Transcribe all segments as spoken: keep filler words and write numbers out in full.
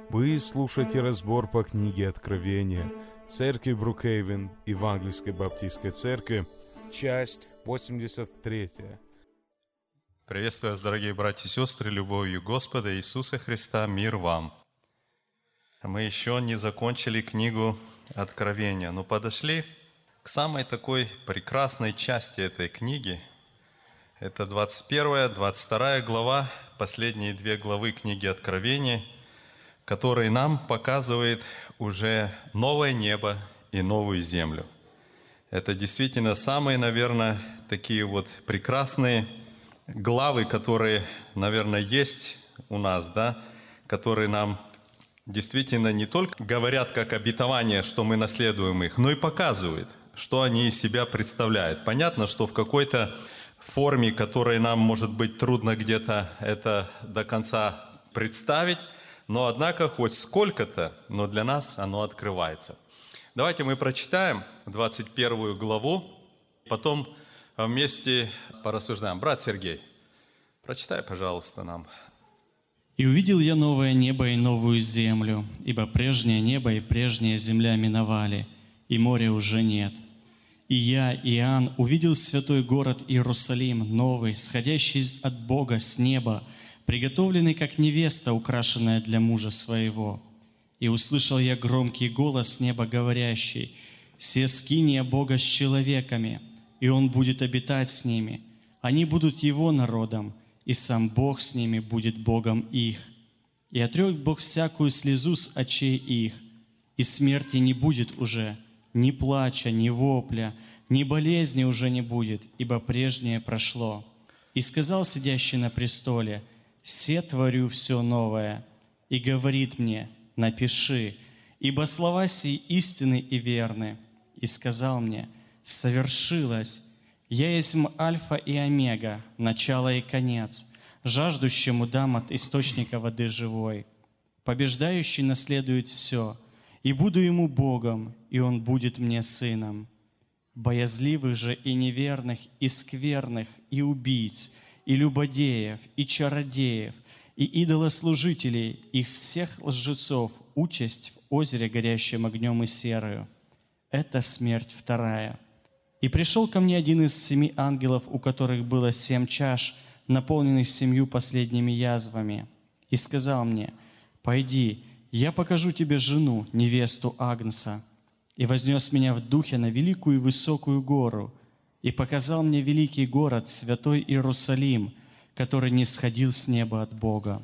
Вы слушаете разбор по книге Откровения Церкви Брукхейвен Евангельской Баптистской Церкви, часть восемьдесят три. Приветствую вас, дорогие братья и сестры, любовью Господа Иисуса Христа, мир вам. Мы еще не закончили книгу Откровения, но подошли к самой такой прекрасной части этой книги. Это двадцать первая, двадцать вторая глава, последние две главы книги Откровения, который нам показывает уже новое небо и новую землю. Это действительно самые, наверное, такие вот прекрасные главы, которые, наверное, есть у нас, да, которые нам действительно не только говорят как обетование, что мы наследуем их, но и показывают, что они из себя представляют. Понятно, что в какой-то форме, которой нам, может быть, трудно где-то это до конца представить, но, однако, хоть сколько-то, но для нас оно открывается. Давайте мы прочитаем двадцать первую главу, потом вместе порассуждаем. Брат Сергей, прочитай, пожалуйста, нам. «И увидел я новое небо и новую землю, ибо прежнее небо и прежняя земля миновали, и моря уже нет. И я, Иоанн, увидел святой город Иерусалим, новый, сходящий от Бога с неба, приготовленный, как невеста, украшенная для мужа своего. И услышал я громкий голос с неба, говорящий: «Се скиния Бога с человеками, и Он будет обитать с ними. Они будут Его народом, и сам Бог с ними будет Богом их. И отрек Бог всякую слезу с очей их, и смерти не будет уже, ни плача, ни вопля, ни болезни уже не будет, ибо прежнее прошло. И сказал сидящий на престоле: «Се творю все новое». И говорит мне: «Напиши, ибо слова сии истинны и верны». И сказал мне: «Совершилось. Я есть Альфа и Омега, начало и конец. Жаждущему дам от источника воды живой. Побеждающий наследует все, и буду ему Богом, и он будет мне сыном. Боязливых же и неверных, и скверных, и убийц, и любодеев, и чародеев, и идолослужителей, их всех лжецов, участь в озере, горящем огнем и серою. Это смерть вторая. И пришел ко мне один из семи ангелов, у которых было семь чаш, наполненных семью последними язвами, и сказал мне: «Пойди, я покажу тебе жену, невесту Агнца». И вознес меня в духе на великую и высокую гору, и показал мне великий город, святой Иерусалим, который не сходил с неба от Бога.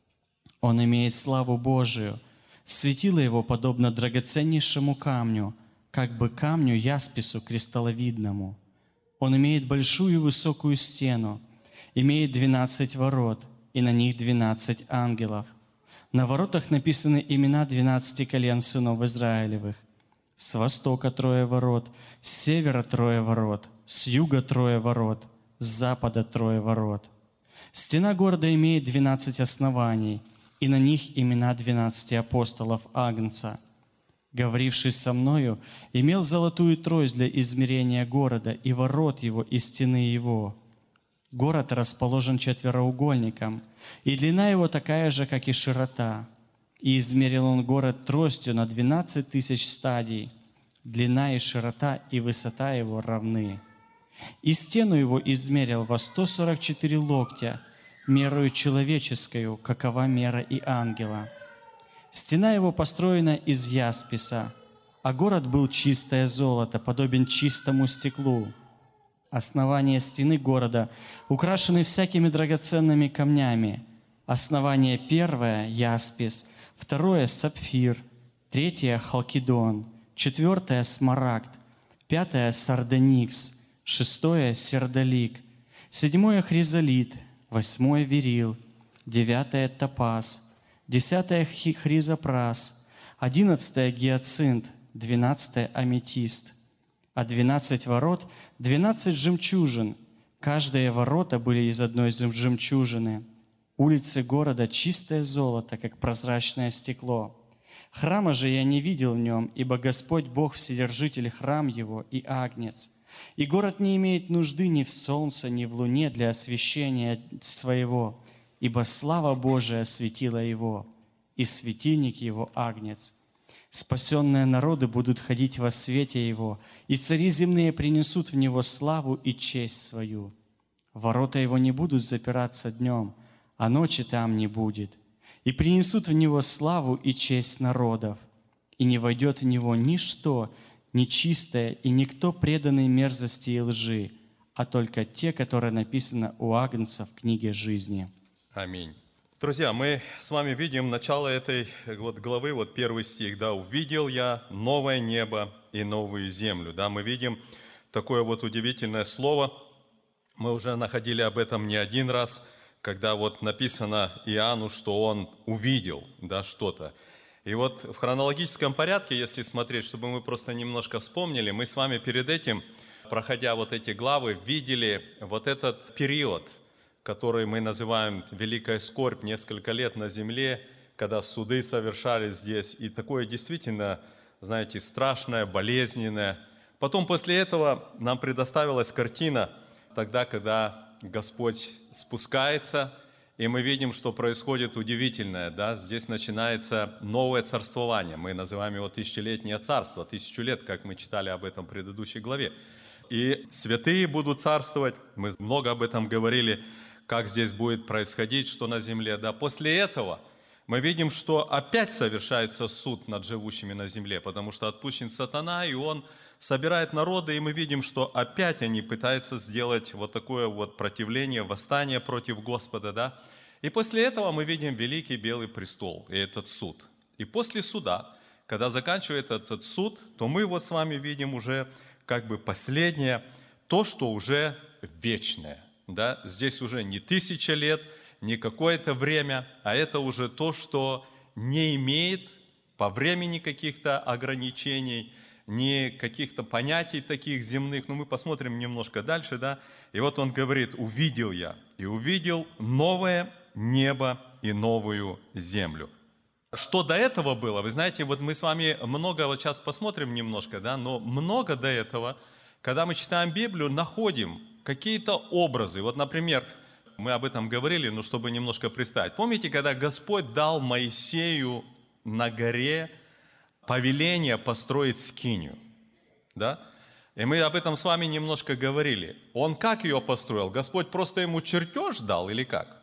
Он имеет славу Божию, светило его подобно драгоценнейшему камню, как бы камню яспису кристалловидному. Он имеет большую и высокую стену, имеет двенадцать ворот, и на них двенадцать ангелов. На воротах написаны имена двенадцати колен сынов Израилевых. С востока трое ворот, с севера трое ворот, с юга трое ворот, с запада трое ворот. Стена города имеет двенадцать оснований, и на них имена двенадцати апостолов Агнца. Говоривший со мною, имел золотую трость для измерения города и ворот его, и стены его. Город расположен четвероугольником, и длина его такая же, как и широта. И измерил он город тростью на двенадцать тысяч стадий. Длина и широта и высота его равны. И стену его измерил во сто сорок четыре локтя, мерою человеческую, какова мера и ангела. Стена его построена из ясписа, а город был чистое золото, подобен чистому стеклу. Основания стены города украшены всякими драгоценными камнями. Основание первое — яспис, второе — сапфир, третье — халкидон, четвертое — смарагд, пятое — сардоникс, шестое — сердолик, седьмое — хризолит, восьмое — верил, девятое — топаз, десятое — хризопрас, одиннадцатое — гиацинт, двенадцатое — аметист. А двенадцать ворот — двенадцать жемчужин. Каждые ворота были из одной жемчужины. Улицы города — чистое золото, как прозрачное стекло. Храма же я не видел в нем, ибо Господь Бог Вседержитель, храм его и Агнец. И город не имеет нужды ни в солнце, ни в луне для освещения своего, ибо слава Божия осветила его. и светильник Его Агнец. Спасенные народы будут ходить во свете Его, и цари земные принесут в Него славу и честь свою. Ворота Его не будут запираться днем, а ночи там не будет. И принесут в Него славу и честь народов, и не войдет в Него ничто нечистое и никто преданный мерзости и лжи, а только те, которые написаны у Агнца в книге жизни». Аминь. Друзья, мы с вами видим начало этой вот главы, вот первый стих, да, «Увидел я новое небо и новую землю». Да, мы видим такое вот удивительное слово. Мы уже находили об этом не один раз, когда вот написано Иоанну, что он увидел, да, что-то. И вот в хронологическом порядке, если смотреть, чтобы мы просто немножко вспомнили, мы с вами перед этим, проходя вот эти главы, видели вот этот период, который мы называем «Великая скорбь», несколько лет на земле, когда суды совершались здесь. И такое действительно, знаете, страшное, болезненное. Потом после этого нам предоставилась картина тогда, когда Господь спускается, и мы видим, что происходит удивительное. Да? Здесь начинается новое царствование. Мы называем его тысячелетнее царство, тысячу лет, как мы читали об этом в предыдущей главе. И святые будут царствовать. Мы много об этом говорили, как здесь будет происходить, что на земле. Да, после этого мы видим, что опять совершается суд над живущими на земле, потому что отпущен сатана, и он собирает народы, и мы видим, что опять они пытаются сделать вот такое вот противление, восстание против Господа. Да? И после этого мы видим великий белый престол и этот суд. И после суда, когда заканчивается этот суд, то мы вот с вами видим уже как бы последнее, то, что уже вечное. Да? Здесь уже не тысяча лет, не какое-то время, а это уже то, что не имеет по времени каких-то ограничений, ни каких-то понятий таких земных. Но мы посмотрим немножко дальше. Да? И вот он говорит: «Увидел я, и увидел новое небо и новую землю». Что до этого было? Вы знаете, вот мы с вами много, вот сейчас посмотрим немножко, да, но много до этого, когда мы читаем Библию, находим какие-то образы. Вот, например, мы об этом говорили, но чтобы немножко представить. Помните, когда Господь дал Моисею на горе повеление построить скинию? Да? И мы об этом с вами немножко говорили. Он как ее построил? Господь просто ему чертеж дал или как?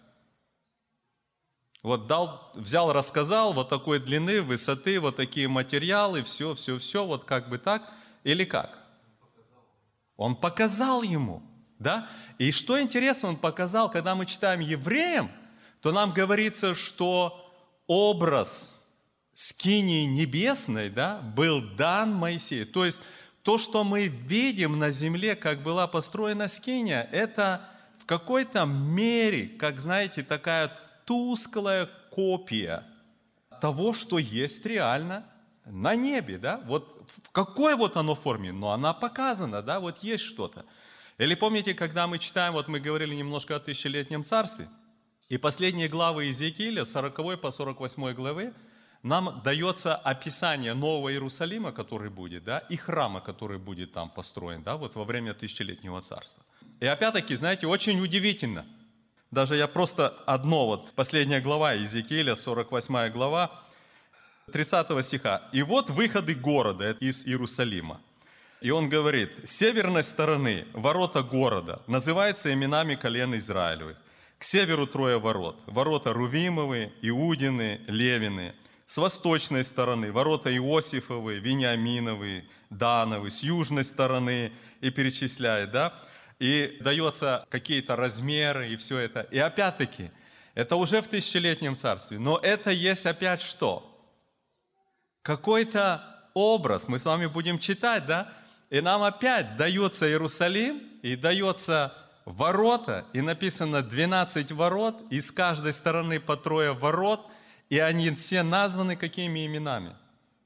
Вот дал, взял, рассказал, вот такой длины, высоты, вот такие материалы, все, все, все, вот как бы так, или как? Он показал ему, да? И что интересно, он показал, когда мы читаем Евреям, то нам говорится, что образ скинии небесной, да, был дан Моисею. То есть то, что мы видим на земле, как была построена скиния, это в какой-то мере, как знаете, такая тусклая копия того, что есть реально на небе, да? Вот в какой вот оно форме, но она показана, да, вот есть что-то. Или помните, когда мы читаем, вот мы говорили немножко о тысячелетнем царстве, и последние главы Иезекииля, с сороковой по сорок восьмой главы, нам дается описание Нового Иерусалима, который будет, да, и храма, который будет там построен, да, вот во время тысячелетнего царства. И опять-таки, знаете, очень удивительно. Даже я просто одно, вот последняя глава Иезекииля, сорок восьмая глава, тридцатого стиха. «И вот выходы города из Иерусалима. И он говорит: с северной стороны ворота города называются именами колен Израилевых. К северу трое ворот. Ворота Рувимовы, Иудины, Левины. С восточной стороны ворота Иосифовы, Вениаминовы, Дановы. С южной стороны», и перечисляет, да? И дается какие-то размеры и все это. И опять-таки, это уже в тысячелетнем царстве. Но это есть опять что? Какой-то образ. Мы с вами будем читать, да? И нам опять дается Иерусалим, и дается ворота, и написано двенадцать ворот, и с каждой стороны по трое ворот, и они все названы какими именами?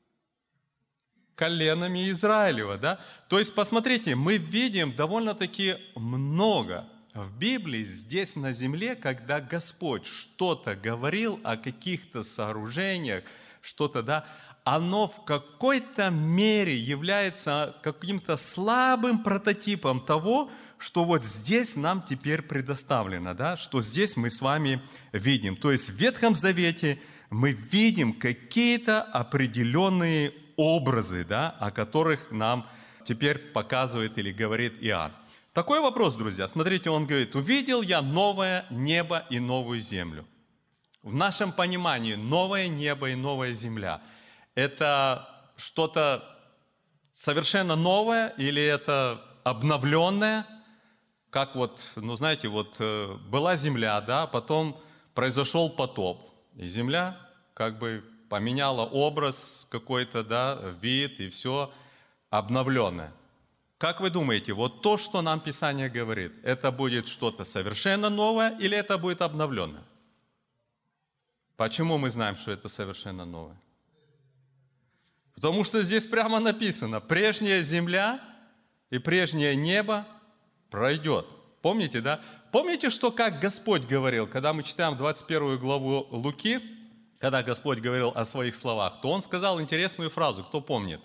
Коленами Израилева, да? То есть, посмотрите, мы видим довольно-таки много в Библии, здесь на земле, когда Господь что-то говорил о каких-то сооружениях, что-то, да, оно в какой-то мере является каким-то слабым прототипом того, что вот здесь нам теперь предоставлено, да, что здесь мы с вами видим. То есть в Ветхом Завете мы видим какие-то определенные образы, да, о которых нам теперь показывает или говорит Иоанн. Такой вопрос, друзья. Смотрите, он говорит: «Увидел я новое небо и новую землю». В нашем понимании новое небо и новая земля – это что-то совершенно новое или это обновленное? Как вот, ну знаете, вот была земля, да, потом произошел потоп, и земля как бы поменяла образ какой-то, да, вид, и все обновленное. Как вы думаете, вот то, что нам Писание говорит, это будет что-то совершенно новое или это будет обновленное? Почему мы знаем, что это совершенно новое? Потому что здесь прямо написано: прежняя земля и прежнее небо пройдет. Помните, да? Помните, что как Господь говорил, когда мы читаем двадцать первую главу Луки, когда Господь говорил о своих словах, то Он сказал интересную фразу, кто помнит?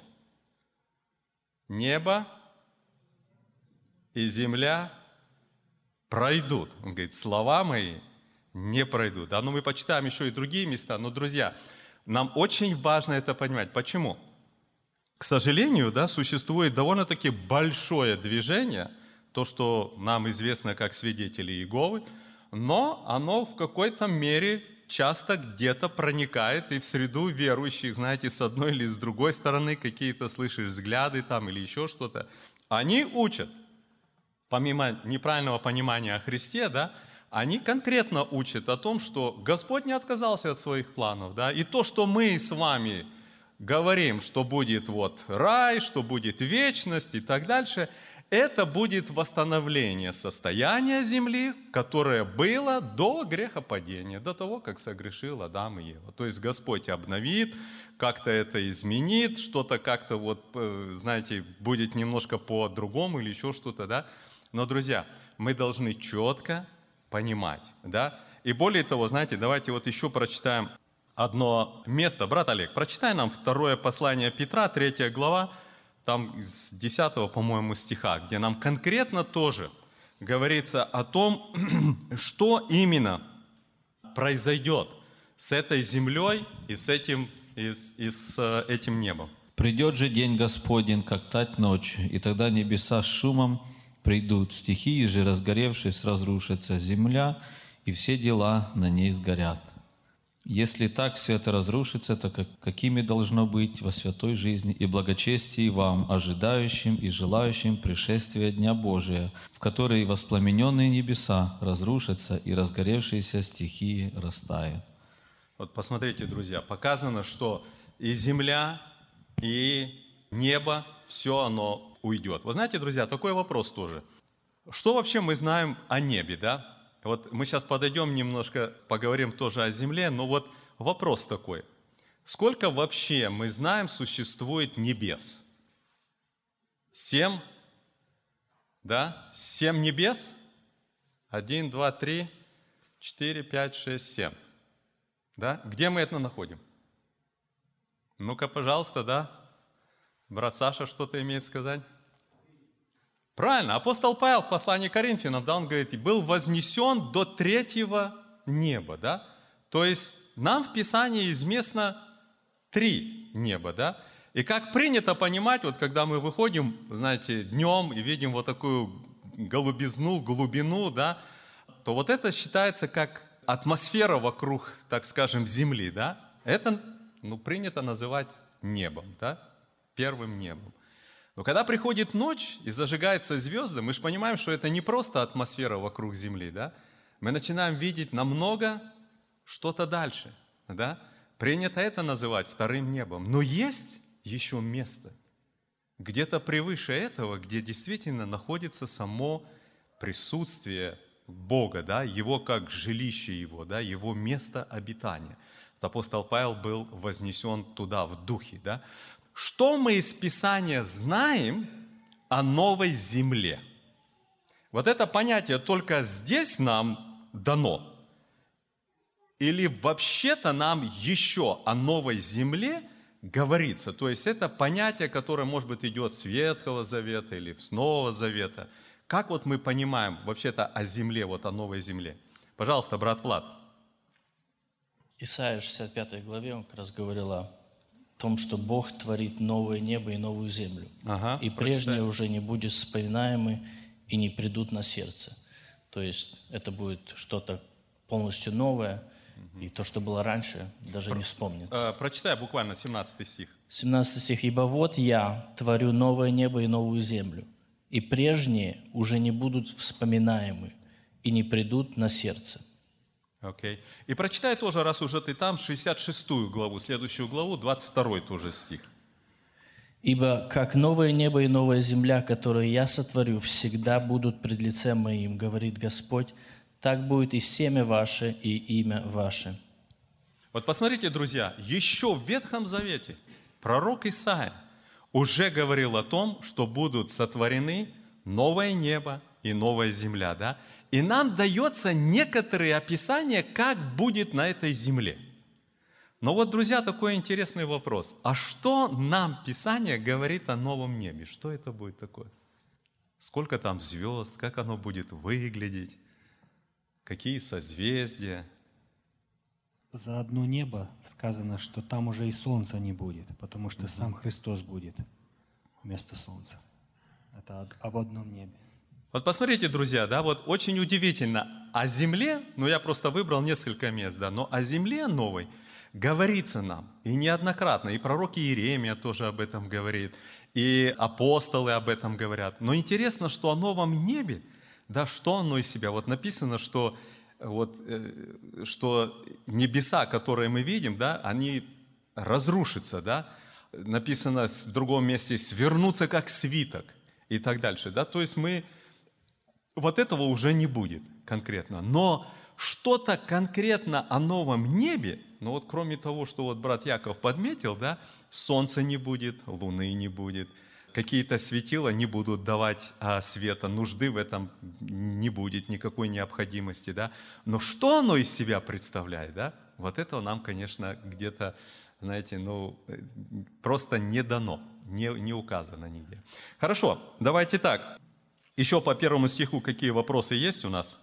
Небо и земля пройдут. Он говорит: слова мои не пройдут. Да, ну мы почитаем еще и другие места. Но, друзья, нам очень важно это понимать. Почему? К сожалению, да, существует довольно-таки большое движение, то, что нам известно как свидетели Иеговы, но оно в какой-то мере часто где-то проникает и в среду верующих, знаете, с одной или с другой стороны, какие-то слышишь взгляды там или еще что-то. Они учат, помимо неправильного понимания о Христе, да, они конкретно учат о том, что Господь не отказался от своих планов, да, и то, что мы с вами говорим, что будет вот рай, что будет вечность и так дальше, это будет восстановление состояния земли, которое было до грехопадения, до того, как согрешил Адам и Ева. То есть Господь обновит, как-то это изменит, что-то как-то вот, знаете, будет немножко по-другому или еще что-то, да. Но, друзья, мы должны четко понимать, да. И более того, знаете, давайте вот еще прочитаем одно место. Брат Олег, прочитай нам второе послание Петра, третья глава, там с десятого, по-моему, стиха, где нам конкретно тоже говорится о том, что именно произойдет с этой землей и с этим, и с, и с этим небом. «Придет же день Господень, как тать ночь, и тогда небеса с шумом придут, стихии же, разгоревшись, разрушатся, земля и все дела на ней сгорят. Если так все это разрушится, то как, какими должно быть во святой жизни и благочестии вам, ожидающим и желающим пришествия Дня Божия, в который воспламененные небеса разрушатся и разгоревшиеся стихии растают». Вот посмотрите, друзья, показано, что и земля, и небо, все оно уйдет. Вы знаете, друзья, такой вопрос тоже. Что вообще мы знаем о небе, да? Вот мы сейчас подойдем немножко, поговорим тоже о земле, но вот вопрос такой. Сколько вообще мы знаем существует небес? Семь? Да? Семь небес? Один, два, три, четыре, пять, шесть, семь. Да? Где мы это находим? Ну-ка, пожалуйста, да? Брат Саша что-то имеет сказать? Правильно, апостол Павел в послании к Коринфянам, да, он говорит, был вознесен до третьего неба, да. То есть нам в Писании известно три неба, да. И как принято понимать, вот когда мы выходим, знаете, днем и видим вот такую голубизну, глубину, да, то вот это считается как атмосфера вокруг, так скажем, Земли, да. Это, ну, принято называть небом, да, первым небом. Но когда приходит ночь и зажигаются звезды, мы же понимаем, что это не просто атмосфера вокруг Земли, да? Мы начинаем видеть намного что-то дальше, да? Принято это называть вторым небом. Но есть еще место, где-то превыше этого, где действительно находится само присутствие Бога, да? Его как жилище Его, да? Его место обитания. Апостол Павел был вознесен туда в духе, да? Что мы из Писания знаем о новой земле? Вот это понятие только здесь нам дано? Или вообще-то нам еще о новой земле говорится? То есть это понятие, которое, может быть, идет с Ветхого Завета или с Нового Завета. Как вот мы понимаем вообще-то о земле, вот о новой земле? Пожалуйста, брат Влад. Исайя шестьдесят пятой главе, он как раз говорил о том, что Бог творит новое небо и новую землю. Ага, и прежнее прочитай. Уже не будет вспоминаемы и не придут на сердце. То есть это будет что-то полностью новое, угу. и то, что было раньше, даже Про, не вспомнится. Э, прочитай буквально семнадцатый стих. семнадцатый стих. «Ибо вот я творю новое небо и новую землю, и прежние уже не будут вспоминаемы и не придут на сердце». Окей. Okay. И прочитай тоже, раз уже ты там, шестьдесят шестую главу, следующую главу, двадцать второй тоже стих. «Ибо как новое небо и новая земля, которые я сотворю, всегда будут пред лицем моим, говорит Господь, так будет и семя ваше, и имя ваше». Вот посмотрите, друзья, еще в Ветхом Завете пророк Исаия уже говорил о том, что будут сотворены новое небо и новая земля, да? И нам дается некоторые описания, как будет на этой земле. Но вот, друзья, такой интересный вопрос. А что нам Писание говорит о новом небе? Что это будет такое? Сколько там звезд, как оно будет выглядеть? Какие созвездия? За одно небо сказано, что там уже и солнца не будет, потому что сам Христос будет вместо солнца. Это об одном небе. Вот посмотрите, друзья, да, вот очень удивительно. О земле, ну я просто выбрал несколько мест, да, но о земле новой говорится нам, и неоднократно, и пророк Иеремия тоже об этом говорит, и апостолы об этом говорят. Но интересно, что о новом небе, да, что оно из себя? Вот написано, что, вот, э, что небеса, которые мы видим, да, они разрушатся, да, написано в другом месте, свернутся как свиток и так дальше, да, то есть мы... Вот этого уже не будет конкретно. Но что-то конкретно о новом небе, ну вот кроме того, что вот брат Яков подметил, да, солнца не будет, луны не будет, какие-то светила не будут давать а, света, нужды в этом не будет, никакой необходимости, да. Но что оно из себя представляет, да, вот этого нам, конечно, где-то, знаете, ну, просто не дано, не, не указано нигде. Хорошо, давайте так. Еще по первому стиху какие вопросы есть у нас?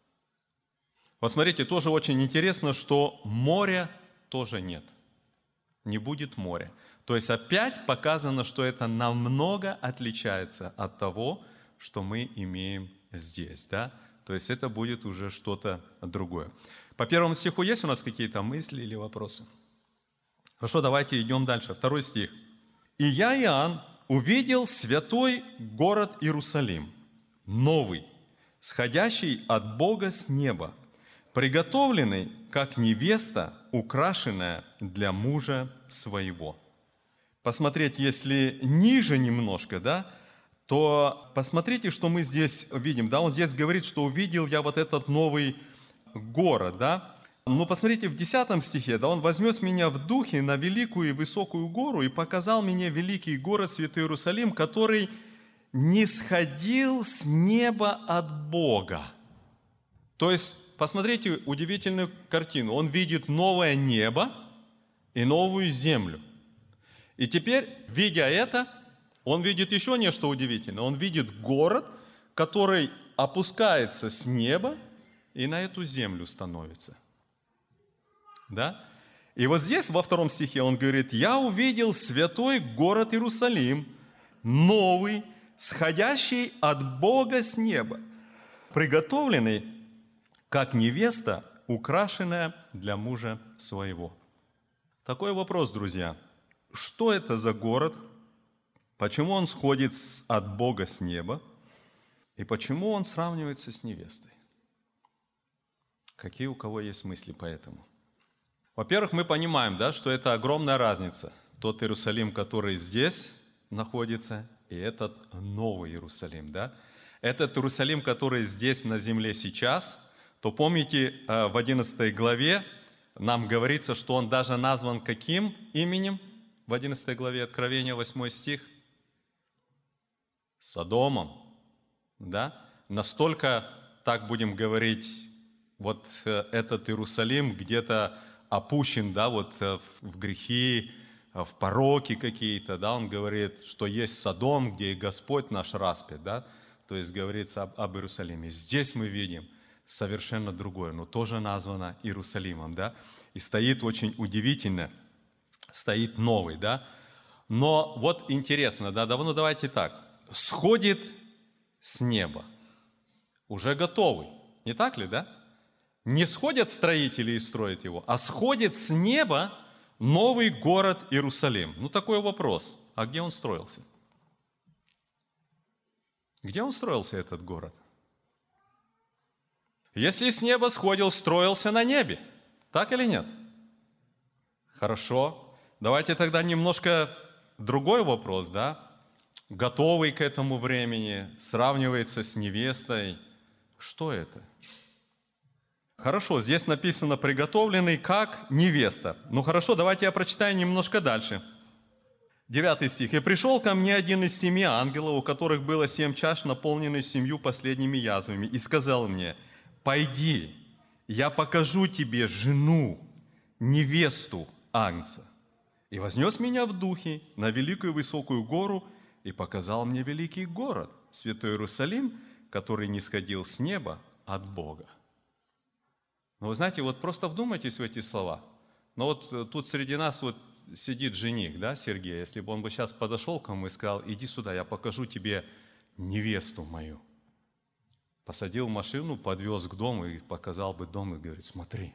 Вот смотрите, тоже очень интересно, что моря тоже нет. Не будет моря. То есть опять показано, что это намного отличается от того, что мы имеем здесь. Да? То есть это будет уже что-то другое. По первому стиху есть у нас какие-то мысли или вопросы? Хорошо, давайте идем дальше. Второй стих. «И я, Иоанн, увидел святой город Иерусалим, новый, сходящий от Бога с неба, приготовленный, как невеста, украшенная для мужа своего». Посмотреть, если ниже немножко, да, то посмотрите, что мы здесь видим. Да, он здесь говорит, что увидел я вот этот новый город, да. Но посмотрите, в десятом стихе, да, он возьмет меня в духе на великую и высокую гору и показал мне великий город, святой Иерусалим, который не сходил с неба от Бога. То есть, посмотрите удивительную картину. Он видит новое небо и новую землю. И теперь, видя это, он видит еще нечто удивительное. Он видит город, который опускается с неба и на эту землю становится. Да? И вот здесь, во втором стихе, он говорит: «Я увидел святой город Иерусалим, новый, сходящий от Бога с неба, приготовленный, как невеста, украшенная для мужа своего». Такой вопрос, друзья. Что это за город? Почему он сходит от Бога с неба? И почему он сравнивается с невестой? Какие у кого есть мысли по этому? Во-первых, мы понимаем, да, что это огромная разница. Тот Иерусалим, который здесь находится, и этот новый Иерусалим, да? Этот Иерусалим, который здесь на земле сейчас, то помните, в одиннадцатой главе нам говорится, что он даже назван каким именем? В одиннадцатой главе Откровения, восьмой стих. Содомом, да? Настолько, так будем говорить, вот этот Иерусалим где-то опущен, да, вот в грехи, в пороки какие-то, да, он говорит, что есть Содом, где и Господь наш распят, да, то есть говорится об, об Иерусалиме. Здесь мы видим совершенно другое, но тоже названо Иерусалимом, да? И стоит очень удивительно, стоит новый, да? Но вот интересно, да, давно давайте так, сходит с неба, уже готовый, не так ли, да? Не сходят строители и строят его, а сходит с неба новый город Иерусалим. Ну, такой вопрос, а где он строился? Где он строился, этот город? Если с неба сходил, строился на небе, так или нет? Хорошо, давайте тогда немножко другой вопрос, да? Готовый к этому времени, сравнивается с невестой. Что это? Хорошо, здесь написано «приготовленный как невеста». Ну хорошо, давайте я прочитаю немножко дальше. Девятый стих. «И пришел ко мне один из семи ангелов, у которых было семь чаш, наполненных семью последними язвами, и сказал мне: пойди, я покажу тебе жену, невесту Агнца. И вознес меня в духе на великую высокую гору и показал мне великий город, святой Иерусалим, который нисходил с неба от Бога». Но вы знаете, вот просто вдумайтесь в эти слова. Но вот тут среди нас вот сидит жених, да, Сергей, если бы он бы сейчас подошел к нему и сказал: иди сюда, я покажу тебе невесту мою. Посадил в машину, подвез к дому и показал бы дом и говорит: смотри,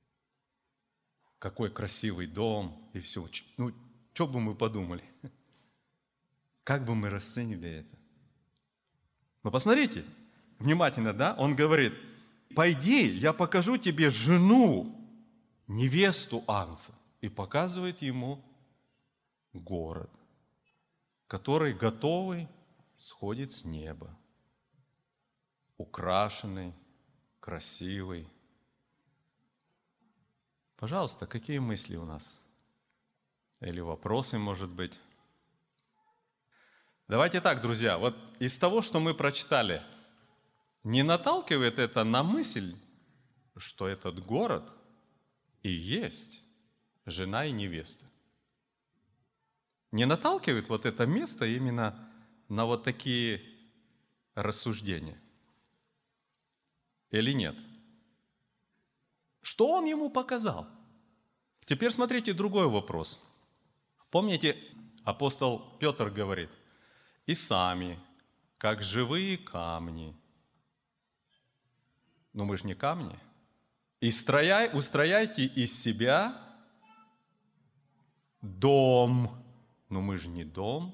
какой красивый дом, и все. Ну, что бы мы подумали? Как бы мы расценили это? Но посмотрите, внимательно, да, он говорит: пойди, я покажу тебе жену, невесту Агнца. И показывает ему город, который готовый сходит с неба, украшенный, красивый. Пожалуйста, какие мысли у нас? Или вопросы, может быть? Давайте так, друзья, вот из того, что мы прочитали, не наталкивает это на мысль, что этот город и есть жена и невеста? Не наталкивает вот это место именно на вот такие рассуждения? Или нет? Что он ему показал? Теперь смотрите другой вопрос. Помните, апостол Петр говорит: «И сами, как живые камни». Но мы же не камни. «И строяй, устрояйте из себя дом». Но мы же не дом.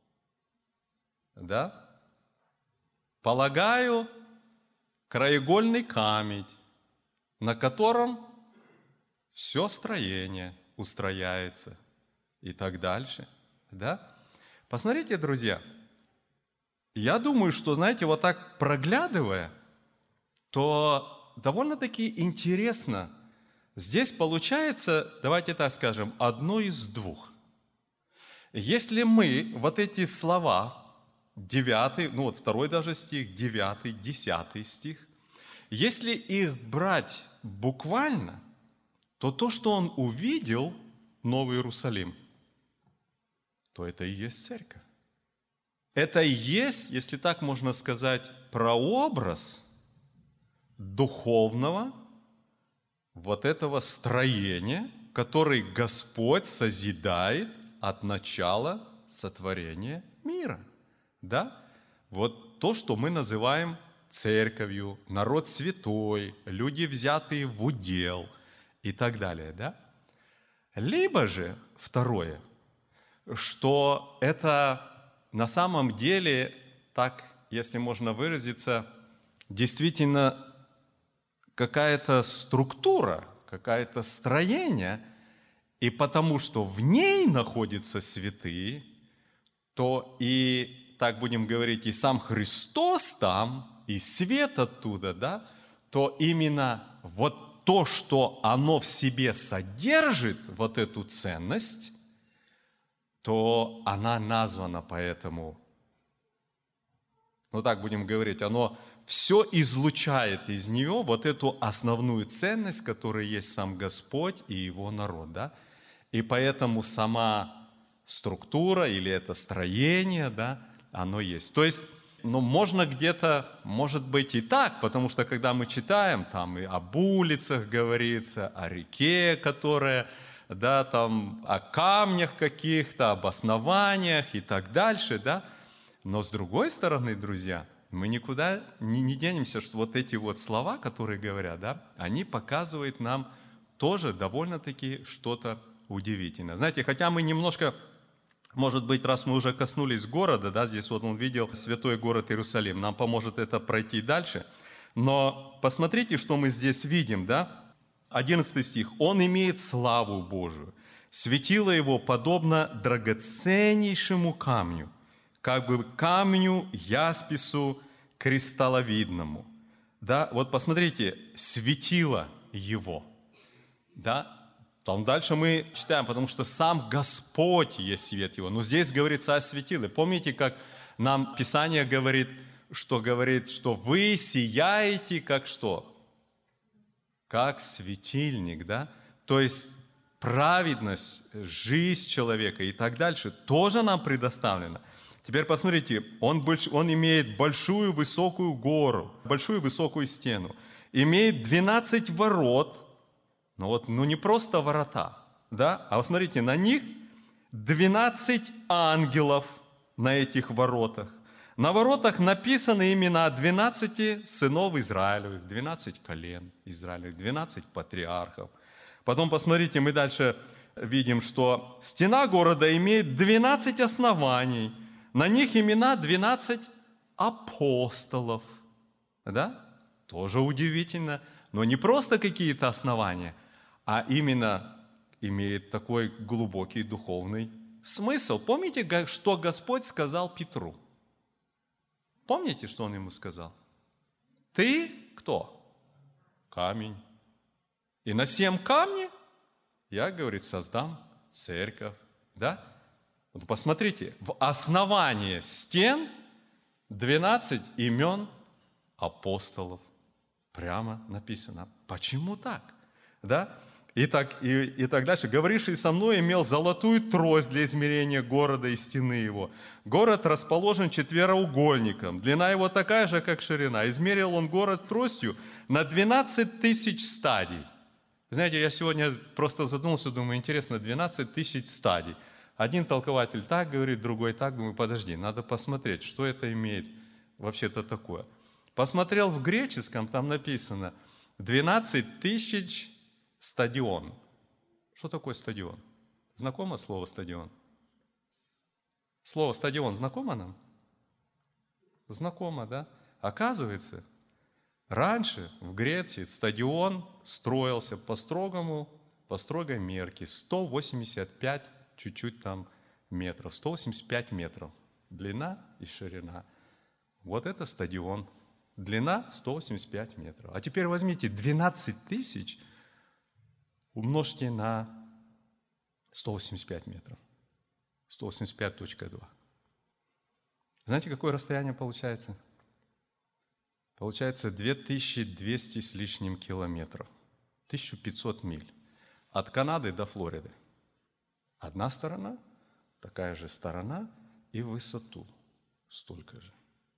Да? «Полагаю, краеугольный камень, на котором все строение устрояется». И так дальше. Да? Посмотрите, друзья, я думаю, что, знаете, вот так проглядывая, то довольно-таки интересно. Здесь получается, давайте так скажем, одно из двух. Если мы вот эти слова, девятый, ну вот второй даже стих, девятый, десятый стих, если их брать буквально, то то, что он увидел, Новый Иерусалим, то это и есть церковь. Это и есть, если так можно сказать, прообраз духовного вот этого строения, который Господь созидает от начала сотворения мира. Да? Вот то, что мы называем церковью, народ святой, люди, взятые в удел и так далее. Да? Либо же, второе, что это на самом деле, так, если можно выразиться, действительно какая-то структура, какое-то строение, и потому что в ней находятся святые, то и, так будем говорить, и сам Христос там, и свет оттуда, да, то именно вот то, что оно в себе содержит, вот эту ценность, то она названа поэтому, ну так будем говорить, оно все излучает из нее вот эту основную ценность, которая есть сам Господь и Его народ, да? И поэтому сама структура или это строение, да, оно есть. То есть ну, можно где-то, может быть, и так, потому что когда мы читаем, там и об улицах говорится, о реке, которая, да, там, о камнях каких-то, об основаниях и так дальше, да. Но с другой стороны, друзья, мы никуда не, не денемся, что вот эти вот слова, которые говорят, да, они показывают нам тоже довольно-таки что-то удивительное. Знаете, хотя мы немножко, может быть, раз мы уже коснулись города, да, здесь вот он видел святой город Иерусалим, нам поможет это пройти дальше. Но посмотрите, что мы здесь видим, да, одиннадцатый стих. «Он имеет славу Божию, светило его подобно драгоценнейшему камню, как бы камню яспису кристалловидному». Да, вот посмотрите, светило его, да. Там дальше мы читаем, потому что сам Господь есть свет его. Но здесь говорится о светиле. Помните, как нам Писание говорит, что говорит, что вы сияете, как что? Как светильник, да? То есть праведность, жизнь человека и так дальше тоже нам предоставлена. Теперь посмотрите, он, больш, он имеет большую высокую гору, большую высокую стену, имеет двенадцать ворот. Ну вот, ну не просто ворота, да, а вот смотрите, на них двенадцать ангелов на этих воротах. На воротах написаны имена двенадцати сынов Израилевых, двенадцать колен Израилевых, двенадцать патриархов. Потом посмотрите, мы дальше видим, что стена города имеет двенадцать оснований. На них имена двенадцать апостолов. Да? Тоже удивительно. Но не просто какие-то основания, а именно имеет такой глубокий духовный смысл. Помните, что Господь сказал Петру? Помните, что Он ему сказал? Ты кто? Камень. И на семь камней я, говорит, создам церковь. Да? Вот посмотрите, в основании стен двенадцать имен апостолов. Прямо написано. Почему так? Да? И так, и, и так дальше. «Говоривший со мной имел золотую трость для измерения города и стены его. Город расположен четвероугольником. Длина его такая же, как ширина. Измерил он город тростью на двенадцать тысяч стадий». Знаете, я сегодня просто задумался, думаю, интересно, двенадцать тысяч стадий. Один толкователь так говорит, другой так. Думаю, подожди, надо посмотреть, что это имеет вообще-то такое. Посмотрел в греческом, там написано двенадцать тысяч стадион. Что такое стадион? Знакомо слово стадион? Слово стадион знакомо нам? Знакомо, да? Оказывается, раньше в Греции стадион строился по строгому, по строгой мерке сто восемьдесят пять чуть-чуть там метров, сто восемьдесят пять метров. Длина и ширина. Вот это стадион. Длина сто восемьдесят пять метров. А теперь возьмите двенадцать тысяч, умножьте на сто восемьдесят пять метров. сто восемьдесят пять точка два. Знаете, какое расстояние получается? Получается две тысячи двести с лишним километров. тысяча пятьсот миль. От Канады до Флориды. Одна сторона, такая же сторона и в высоту столько же.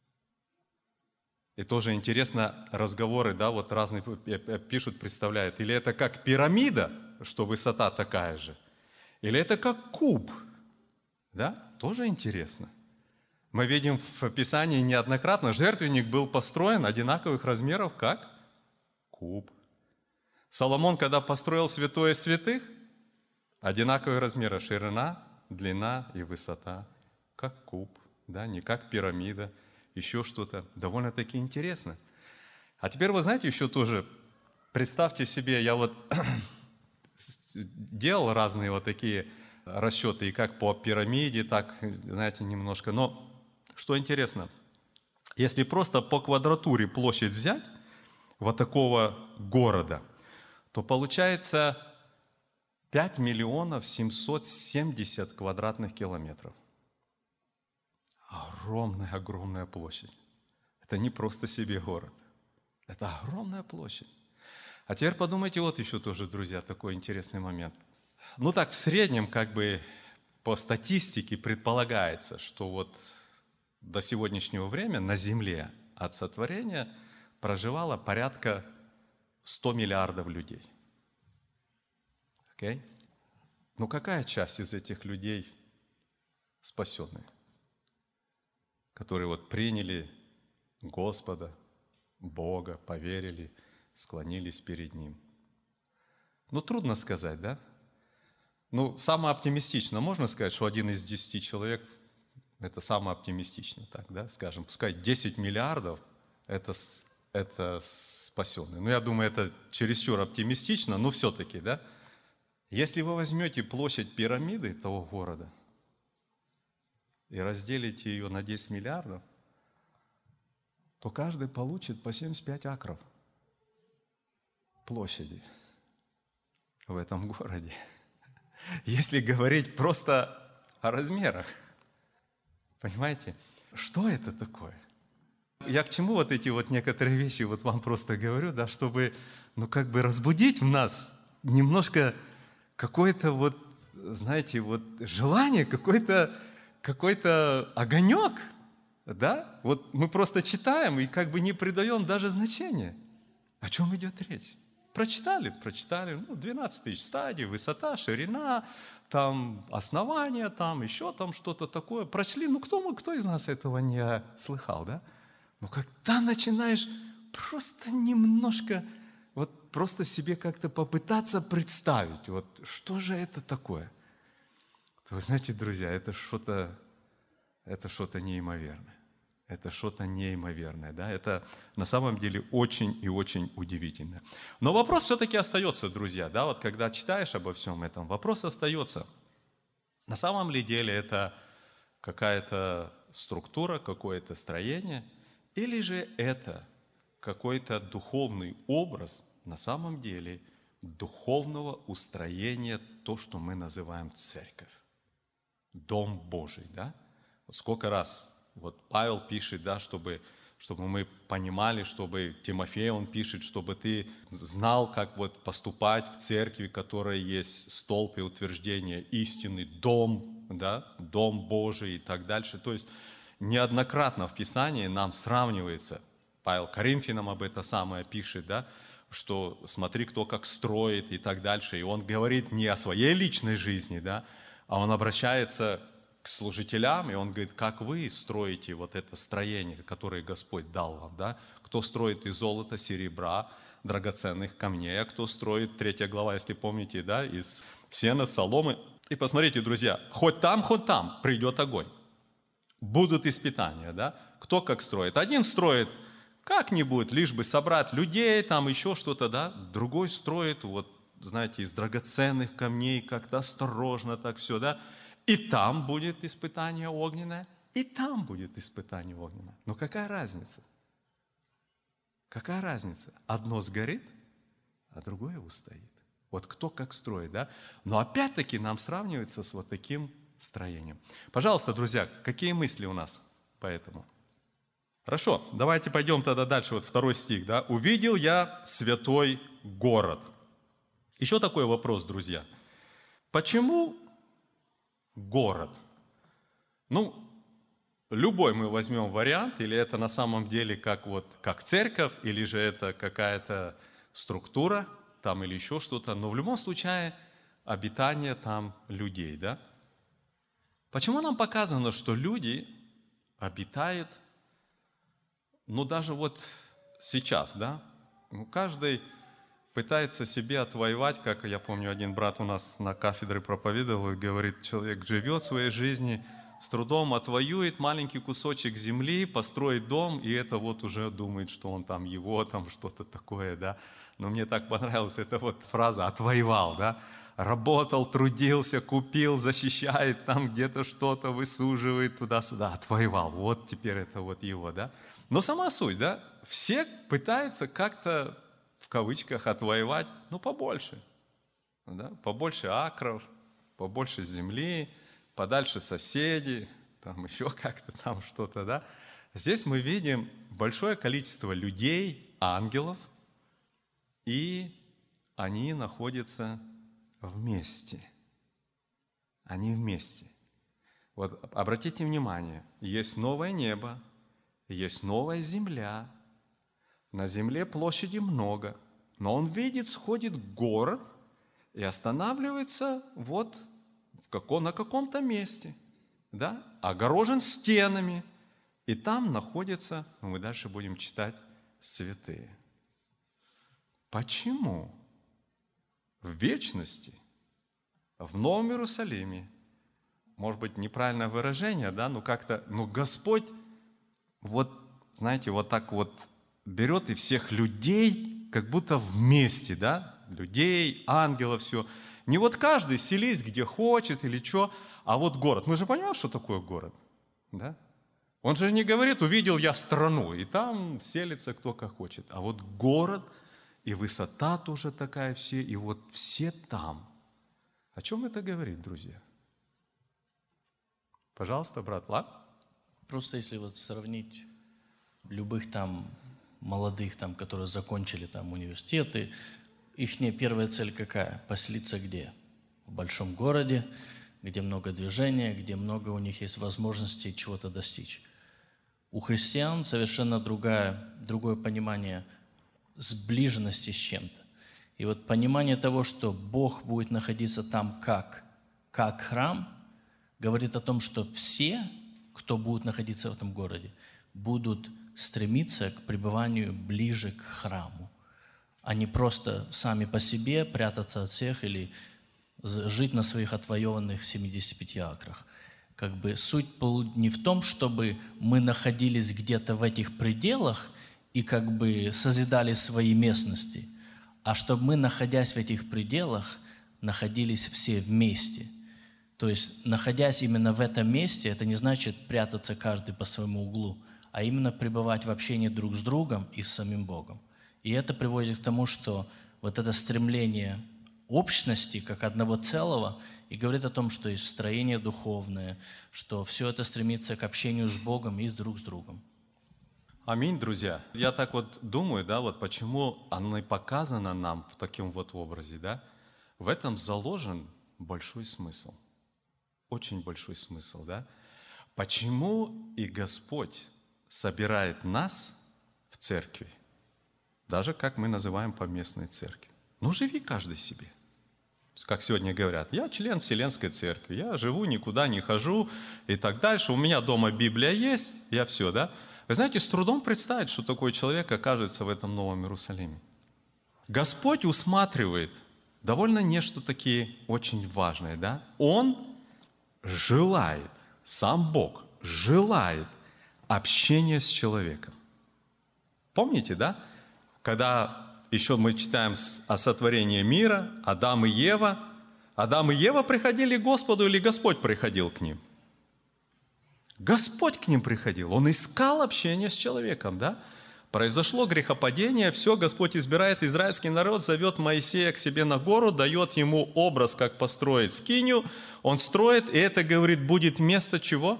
И тоже интересно разговоры, да, вот разные пишут, представляют. Или это как пирамида, что высота такая же, или это как куб, да, тоже интересно. Мы видим в Писании неоднократно, жертвенник был построен одинаковых размеров, как куб. Соломон, когда построил святое святых, одинаковые размеры, ширина, длина и высота, как куб, да, не как пирамида. Еще что-то довольно-таки интересно. А теперь вы знаете еще тоже, представьте себе, я вот делал разные вот такие расчеты, и как по пирамиде, так, знаете, немножко. Но что интересно, если просто по квадратуре площадь взять вот такого города, то получается пять миллионов семьсот семьдесят квадратных километров. Огромная-огромная площадь. Это не просто себе город. Это огромная площадь. А теперь подумайте, вот еще тоже, друзья, такой интересный момент. Ну так, в среднем, как бы по статистике предполагается, что вот до сегодняшнего времени на Земле от сотворения проживало порядка сто миллиардов людей. Окей? Ну какая часть из этих людей спасенные, которые вот приняли Господа, Бога, поверили, склонились перед Ним? Ну трудно сказать, да? Ну, самое оптимистично, можно сказать, что один из десяти человек – это самое оптимистичное, так, да, скажем, пускай десять миллиардов – это, это спасенные. Ну, я думаю, это чересчур оптимистично, но все-таки, да. Если вы возьмете площадь пирамиды того города и разделите ее на десять миллиардов, то каждый получит по семьдесят пять акров площади в этом городе. Если говорить просто о размерах. Понимаете? Что это такое? Я к чему вот эти вот некоторые вещи вот вам просто говорю, да, чтобы, ну, как бы разбудить в нас немножко какое-то вот, знаете, вот желание, какой-то какой-то огонек, да? Вот мы просто читаем и как бы не придаем даже значения. О чем идет речь? Прочитали, прочитали, ну, двенадцать тысяч стадий, высота, ширина, там основание, там еще там что-то такое. Прочли, ну кто, мы, кто из нас этого не слыхал, да? Но когда начинаешь просто немножко, вот просто себе как-то попытаться представить, вот что же это такое, то вы знаете, друзья, это что-то, это что-то неимоверное. Это что-то неимоверное, да? Это на самом деле очень и очень удивительно. Но вопрос все-таки остается, друзья, да? Вот когда читаешь обо всем этом, вопрос остается. На самом ли деле это какая-то структура, какое-то строение, или же это какой-то духовный образ, на самом деле, духовного устроения, то, что мы называем церковь, Дом Божий, да? Вот сколько раз вот Павел пишет, да, чтобы, чтобы мы понимали, чтобы Тимофей, он пишет, чтобы ты знал, как вот поступать в церкви, которая есть столб и утверждение истины, дом, да, дом Божий и так дальше. То есть неоднократно в Писании нам сравнивается, Павел Коринфянам об этом самое пишет, да, что смотри, кто как строит и так дальше. И он говорит не о своей личной жизни, да, а он обращается к служителям, и он говорит, как вы строите вот это строение, которое Господь дал вам, да? Кто строит из золота, серебра, драгоценных камней, а кто строит, третья глава, если помните, да, из сена, соломы. И посмотрите, друзья, хоть там, хоть там придет огонь. Будут испытания, да? Кто как строит. Один строит как-нибудь, лишь бы собрать людей, там еще что-то, да? Другой строит, вот, знаете, из драгоценных камней, как-то осторожно так все, да? И там будет испытание огненное, и там будет испытание огненное. Но какая разница? Какая разница? Одно сгорит, а другое устоит. Вот кто как строит, да? Но опять-таки нам сравнивается с вот таким строением. Пожалуйста, друзья, какие мысли у нас по этому? Хорошо, давайте пойдем тогда дальше. Вот второй стих, да? «Увидел я святой город». Еще такой вопрос, друзья. Почему город? Ну, любой мы возьмем вариант, или это на самом деле как, вот, как церковь, или же это какая-то структура, там или еще что-то, но в любом случае обитание там людей, да? Почему нам показано, что люди обитают, ну даже вот сейчас, да? Ну, каждый пытается себе отвоевать, как я помню, один брат у нас на кафедре проповедовал и говорит, человек живет в своей жизни, с трудом отвоюет маленький кусочек земли, построит дом, и это вот уже думает, что он там его, там что-то такое, да. Но мне так понравилась эта вот фраза «отвоевал», да. Работал, трудился, купил, защищает, там где-то что-то высуживает туда-сюда, отвоевал. Вот теперь это вот его, да. Но сама суть, да, все пытаются как-то в кавычках отвоевать, ну, побольше, да? Побольше акров, побольше земли, подальше соседей, там еще как-то там что-то, да. Здесь мы видим большое количество людей, ангелов, и они находятся вместе. Они вместе. Вот обратите внимание, есть новое небо, есть новая земля. На земле площади много, но он видит, сходит город и останавливается вот в каком, на каком-то месте, да, огорожен стенами, и там находятся, ну, мы дальше будем читать, святые. Почему в вечности, в Новом Иерусалиме, может быть, неправильное выражение, да, но как-то, ну, Господь, вот, знаете, вот так вот берет и всех людей как будто вместе, да, людей, ангелов, все. Не вот каждый селись где хочет или что, а вот город. Мы же понимаем, что такое город, да? Он же не говорит, увидел я страну, и там селится кто как хочет. А вот город, и высота тоже такая все, и вот все там. О чем это говорит, друзья? Пожалуйста, брат Лак. Просто если вот сравнить любых там молодых, там, которые закончили там университеты, их первая цель какая? Поселиться где? В большом городе, где много движения, где много у них есть возможностей чего-то достичь. У христиан совершенно другая, другое понимание сближенности с чем-то. И вот понимание того, что Бог будет находиться там как, как храм, говорит о том, что все, кто будут находиться в этом городе, будут стремиться к пребыванию ближе к храму, а не просто сами по себе прятаться от всех или жить на своих отвоеванных семидесяти пяти акрах. Как бы суть не в том, чтобы мы находились где-то в этих пределах и как бы созидали свои местности, а чтобы мы, находясь в этих пределах, находились все вместе. То есть, находясь именно в этом месте, это не значит прятаться каждый по своему углу, а именно пребывать в общении друг с другом и с самим Богом. И это приводит к тому, что вот это стремление общности как одного целого и говорит о том, что есть строение духовное, что все это стремится к общению с Богом и с друг с другом. Аминь, друзья. Я так вот думаю, да, вот почему оно и показано нам в таком вот образе, да. В этом заложен большой смысл, очень большой смысл, да. Почему и Господь собирает нас в церкви, даже как мы называем поместной церкви. Ну, живи каждый себе. Как сегодня говорят, я член Вселенской Церкви, я живу, никуда не хожу и так дальше. У меня дома Библия есть, я все, да? Вы знаете, с трудом представить, что такой человек окажется в этом Новом Иерусалиме. Господь усматривает довольно нечто такие очень важное, да? Он желает, сам Бог желает общения с человеком. Помните, да? Когда еще мы читаем о сотворении мира, Адам и Ева. Адам и Ева приходили к Господу или Господь приходил к ним? Господь к ним приходил. Он искал общение с человеком, да? Произошло грехопадение, все, Господь избирает израильский народ, зовет Моисея к себе на гору, дает ему образ, как построить скинию. Он строит, и это, говорит, будет место чего?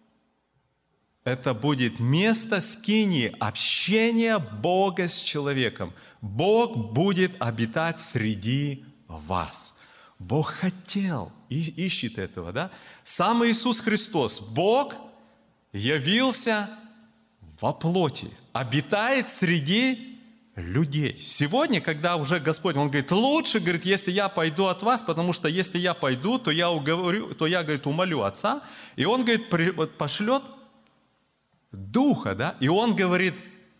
Это будет место скинии, общения Бога с человеком. Бог будет обитать среди вас. Бог хотел и ищет этого, да? Сам Иисус Христос, Бог, явился во плоти, обитает среди людей. Сегодня, когда уже Господь, Он говорит, лучше, говорит, если я пойду от вас, потому что если я пойду, то я уговорю, то я, говорит, умолю Отца, и Он, говорит, пошлет Духа, да, и Он говорит,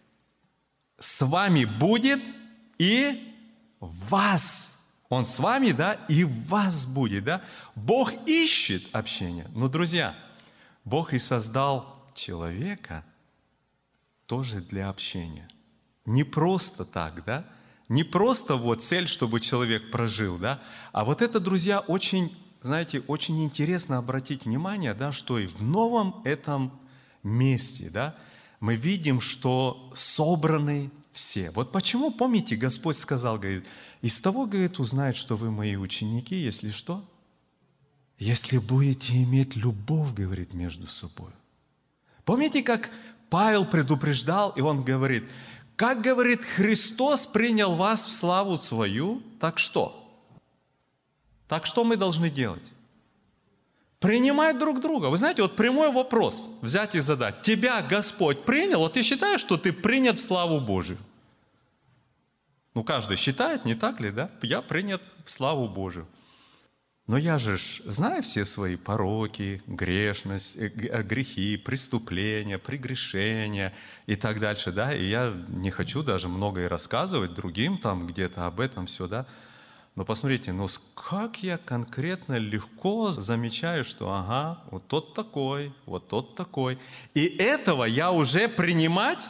с вами будет и вас. Он с вами, да, и вас будет, да. Бог ищет общение. Но, друзья, Бог и создал человека тоже для общения. Не просто так, да, не просто вот цель, чтобы человек прожил, да, а вот это, друзья, очень, знаете, очень интересно обратить внимание, да, что и в новом этом месте, да, мы видим, что собраны все. Вот почему, помните, Господь сказал, говорит, из того, говорит, узнает, что вы мои ученики, если что? Если будете иметь любовь, говорит, между собой. Помните, как Павел предупреждал, и он говорит, как, говорит, Христос принял вас в славу свою, так что? Так что мы должны делать? принимать друг друга. Вы знаете, вот прямой вопрос взять и задать. Тебя Господь принял, вот ты считаешь, что ты принят в славу Божию? Ну, каждый считает, не так ли, да? Я принят в славу Божию. Но я же ж знаю все свои пороки, грешность, грехи, преступления, прегрешения и так дальше, да? И я не хочу даже много и рассказывать другим там где-то об этом все, да? Но посмотрите, ну как я конкретно легко замечаю, что ага, вот тот такой, вот тот такой. И этого я уже принимать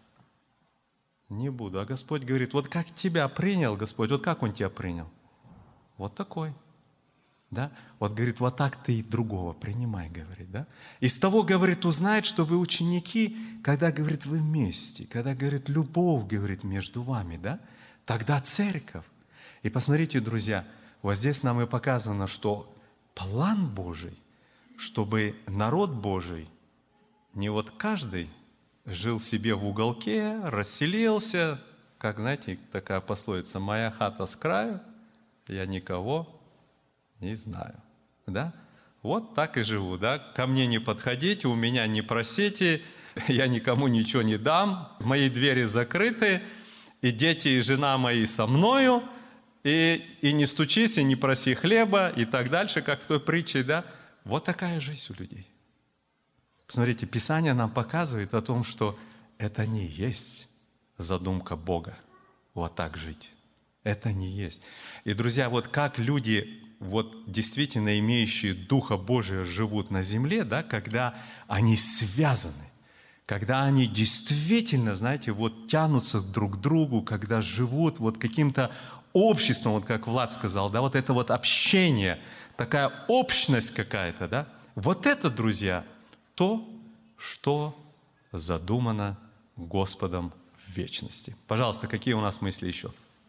не буду. А Господь говорит, вот как тебя принял Господь, вот как Он тебя принял? Вот такой. Да? Вот, говорит, вот так ты и другого принимай, говорит, да? Из того, говорит, узнает, что вы ученики, когда, говорит, вы вместе, когда, говорит, любовь, говорит, между вами, да? Тогда церковь. И посмотрите, друзья, вот здесь нам и показано, что план Божий, чтобы народ Божий, не вот каждый жил себе в уголке, расселился, как, знаете, такая пословица, «Моя хата с краю, я никого не знаю». Да? Вот так и живу. Да? Ко мне не подходите, у меня не просите, я никому ничего не дам, мои двери закрыты, и дети, и жена мои со мною, и, и не стучись, и не проси хлеба, и так дальше, как в той притче. Да? Вот такая жизнь у людей. Посмотрите, Писание нам показывает о том, что это не есть задумка Бога, вот так жить. Это не есть. И, друзья, вот как люди, вот действительно имеющие Духа Божия, живут на земле, да, когда они связаны, когда они действительно, знаете, вот тянутся друг к другу, когда живут вот каким-то обществом, вот как Влад сказал, да, вот это вот общение, такая общность какая-то, да, вот это, друзья, то, что задумано Господом в вечности. Пожалуйста, какие у нас мысли еще?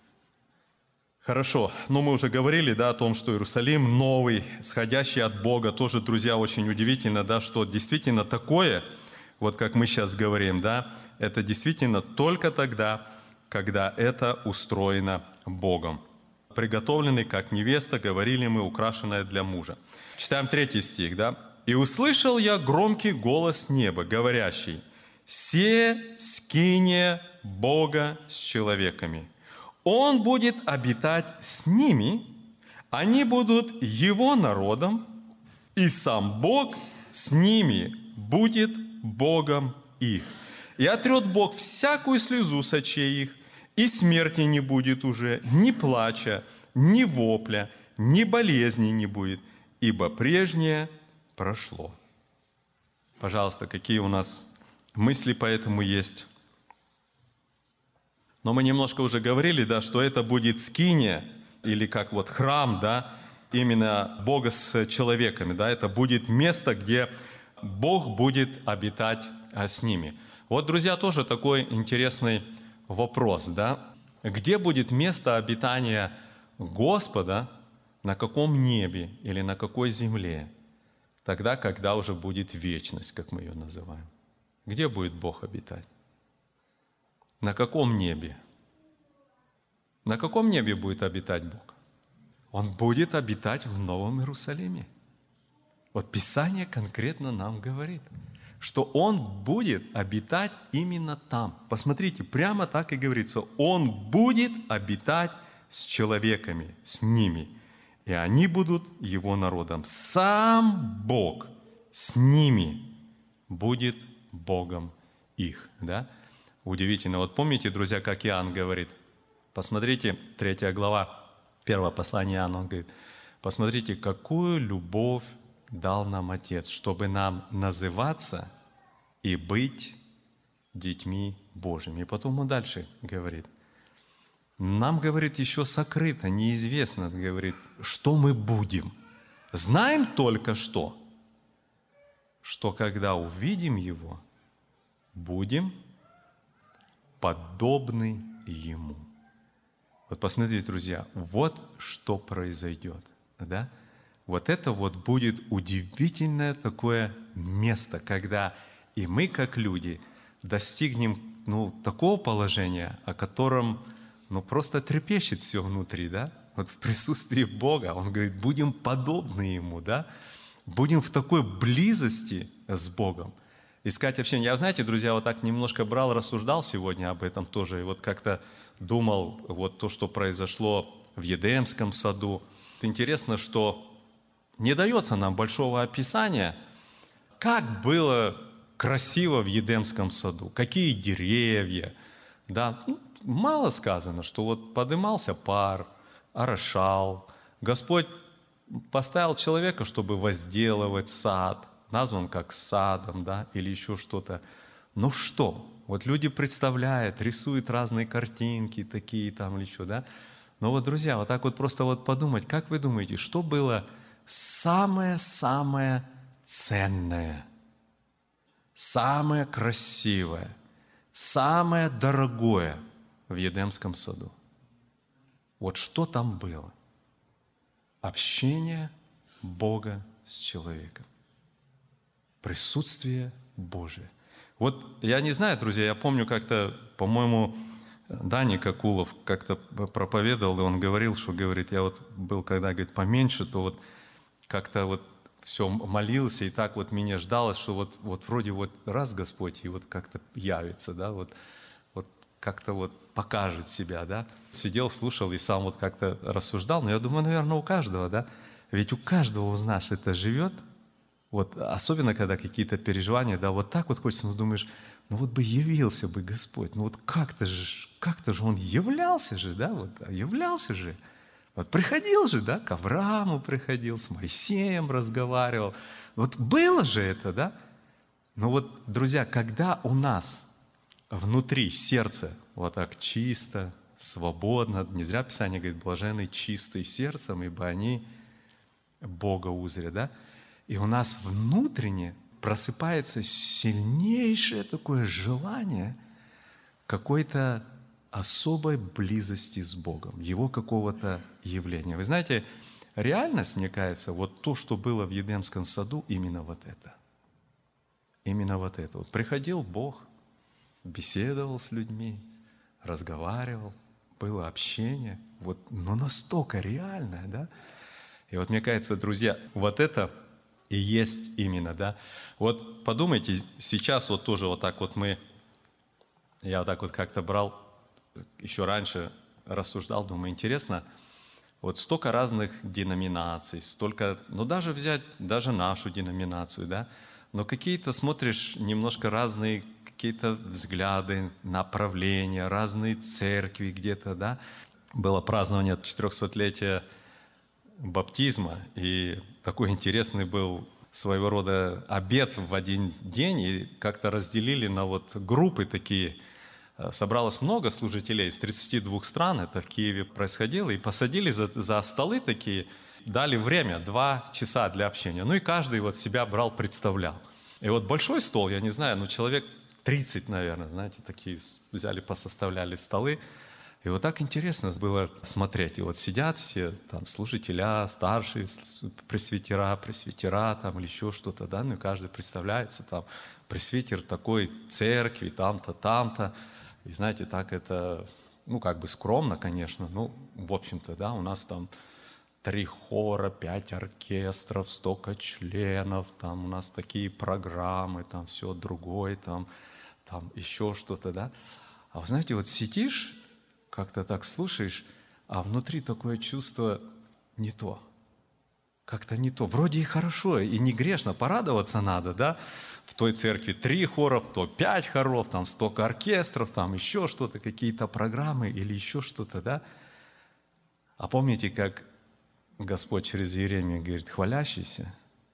Хорошо, ну мы уже говорили, да, о том, что Иерусалим новый, сходящий от Бога, тоже, друзья, очень удивительно, да, что действительно такое, вот как мы сейчас говорим, да, это действительно только тогда, когда это устроено Богом. Приготовленный, как невеста, говорили мы, украшенная для мужа. Читаем третий стих, да. «И услышал я громкий голос неба, говорящий, «Се скиния Бога с человеками. Он будет обитать с ними, они будут Его народом, и сам Бог с ними будет Богом их. И отрет Бог всякую слезу с очей их, и смерти не будет уже, ни плача, ни вопля, ни болезни не будет, ибо прежнее прошло». Пожалуйста, какие у нас мысли по этому есть? Но мы немножко уже говорили, да, что это будет скиния, или как вот храм, да, именно Бога с человеками, да, это будет место, где Бог будет обитать с ними. Вот, друзья, тоже такой интересный вопрос, да, где будет место обитания Господа, на каком небе или на какой земле, тогда, когда уже будет вечность, как мы ее называем. Где будет Бог обитать? На каком небе? На каком небе будет обитать Бог? Он будет обитать в Новом Иерусалиме. Вот Писание конкретно нам говорит, что Он будет обитать именно там. Посмотрите, прямо так и говорится. Он будет обитать с человеками, с ними. И они будут Его народом. Сам Бог с ними будет Богом их. Да? Удивительно. Вот помните, друзья, как Иоанн говорит? Посмотрите, третья глава, первое послание Иоанна, он говорит, посмотрите, какую любовь дал нам Отец, чтобы нам называться и быть детьми Божьими. И потом он дальше говорит, нам, говорит, еще сокрыто, неизвестно, говорит, что мы будем. Знаем только что, что когда увидим Его, будем подобны Ему. Вот посмотрите, друзья, вот что произойдет, да? Вот это вот будет удивительное такое место, когда и мы, как люди, достигнем, ну, такого положения, о котором, ну, просто трепещет все внутри, да? Вот в присутствии Бога, Он говорит, будем подобны Ему, да? будем в такой близости с Богом, искать общение. Я, знаете, друзья, вот так немножко брал, рассуждал сегодня об этом тоже, и вот как-то думал, вот то, что произошло в Едемском саду. Интересно, что не дается нам большого описания, как было красиво в Едемском саду, какие деревья. Да? Ну, мало сказано, что вот подымался пар, орошал. Господь поставил человека, чтобы возделывать сад, назван как садом, да, или еще что-то. Ну что? Вот люди представляют, рисуют разные картинки такие там или еще, да? Но вот, друзья, вот так вот просто вот подумать, как вы думаете, что было самое-самое ценное, самое красивое, самое дорогое в Едемском саду? Вот что там было? Общение Бога с человеком. Присутствие Божие. Вот я не знаю, друзья, я помню как-то, по-моему, Дани Какулов как-то проповедовал, и он говорил, что, говорит, я вот был, когда, говорит, поменьше, то вот как-то вот все молился, и так вот меня ждалось, что вот, вот вроде вот раз Господь, и вот как-то явится, да, вот, вот как-то вот покажет себя, да. Сидел, слушал и сам вот как-то рассуждал, но я думаю, наверное, у каждого, да, ведь у каждого из нас это живет, вот особенно, когда какие-то переживания, да, вот так вот хочется, ну думаешь, ну вот бы явился бы Господь, ну вот как-то же, как-то же Он являлся же, да, вот являлся же. Вот приходил же, да, к Аврааму приходил, с Моисеем разговаривал. Вот было же это, да. Но вот, друзья, когда у нас внутри сердце вот так чисто, свободно, не зря Писание говорит, блаженны чистые сердцем, ибо они Бога узрят, да. И у нас внутренне просыпается сильнейшее такое желание какой-то особой близости с Богом, Его какого-то явления. Вы знаете, реальность, мне кажется, вот то, что было в Едемском саду, именно вот это. Именно вот это. Вот приходил Бог, беседовал с людьми, разговаривал, было общение, вот, но настолько реальное, да? И вот мне кажется, друзья, вот это и есть именно, да. Вот подумайте, сейчас вот тоже вот так вот мы, я вот так вот как-то брал, еще раньше рассуждал, думаю, интересно, вот столько разных деноминаций, столько, ну даже взять даже нашу деноминацию, да, но какие-то смотришь немножко разные какие-то взгляды, направления, разные церкви где-то, да. Было празднование четырехсотлетия баптизма, и такой интересный был своего рода обед в один день, и как-то разделили на вот группы такие. Собралось много служителей из тридцати двух стран, это в Киеве происходило, и посадили за, за столы такие, дали время, два часа для общения. Ну и каждый вот себя брал, представлял. И вот большой стол, я не знаю, ну человек тридцать, наверное, знаете, такие взяли, посоставляли столы. И вот так интересно было смотреть. И вот сидят все там служителя, старшие пресвитера, пресвитера там или еще что-то, да, ну и каждый представляется там пресвитер такой церкви, там-то, там-то. И знаете, так это, ну как бы скромно, конечно, ну в общем-то, да, у нас там три хора, пять оркестров, столько членов, там у нас такие программы, там все другое, там, там еще что-то, да. А вы знаете, вот сидишь, как-то так слушаешь, а внутри такое чувство не то. Как-то не то. Вроде и хорошо, и не грешно, порадоваться надо, да? В той церкви три хора, то пять хоров, там столько оркестров, там еще что-то, какие-то программы или еще что-то, да? А помните, как Господь через Иеремию говорит, хвалящийся,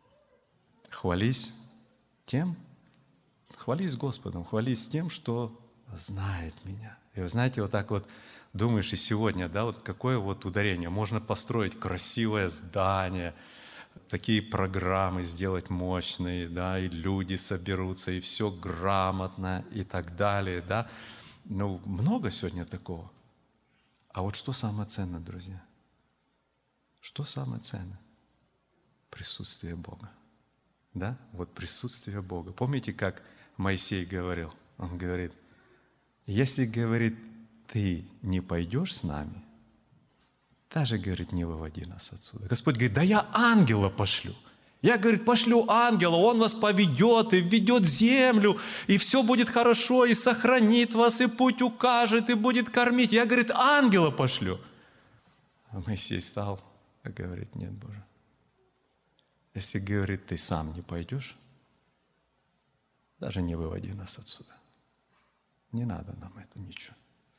хвались тем, хвались Господом, хвались тем, что знает меня. И вы знаете, вот так вот думаешь и сегодня, да, вот какое вот ударение. Можно построить красивое здание, такие программы сделать мощные, да, и люди соберутся, и все грамотно, и так далее, да. Ну, много сегодня такого. А вот что самое ценное, друзья? Что самое ценное? Присутствие Бога. Да? Вот присутствие Бога. Помните, как Моисей говорил? Он говорит, если, говорит, ты не пойдешь с нами, даже, говорит, не выводи нас отсюда. Господь говорит, да я ангела пошлю, Я, говорит, пошлю ангела, он вас поведет и введет в землю, и все будет хорошо, и сохранит вас, и путь укажет, и будет кормить. Я, говорит, ангела пошлю. А Моисей стал и говорит, нет, Боже, если, говорит, ты сам не пойдешь, даже не выводи нас отсюда. Не надо нам это ничего.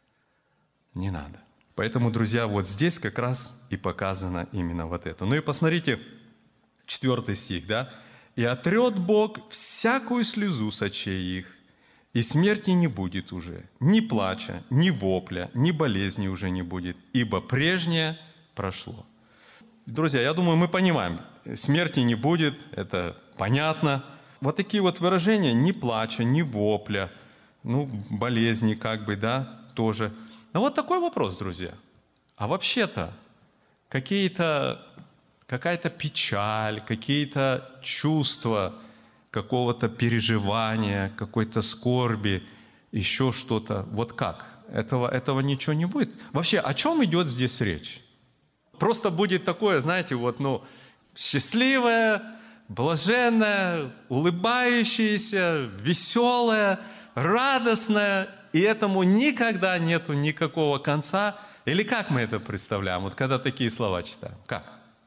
Не надо. Поэтому, друзья, вот здесь как раз и показано именно вот это. Ну и посмотрите, четвертый стих, да? «И отрет Бог всякую слезу с очей их, и смерти не будет уже, ни плача, ни вопля, ни болезни уже не будет, ибо прежнее прошло». Друзья, я думаю, мы понимаем, смерти не будет, это понятно. Вот такие вот выражения, ни плача, ни вопля, ну, болезни как бы, да, тоже. Но вот такой вопрос, друзья. А вообще-то какие-то, какая-то печаль, какие-то чувства, какого-то переживания, какой-то скорби, еще что-то. Вот как? Этого, этого ничего не будет. Вообще, о чем идет здесь речь? Просто будет такое, знаете, вот, ну, счастливое, блаженное, улыбающееся, веселое, радостное, и этому никогда нету никакого конца. Или как мы это представляем, вот когда такие слова читаем? Как?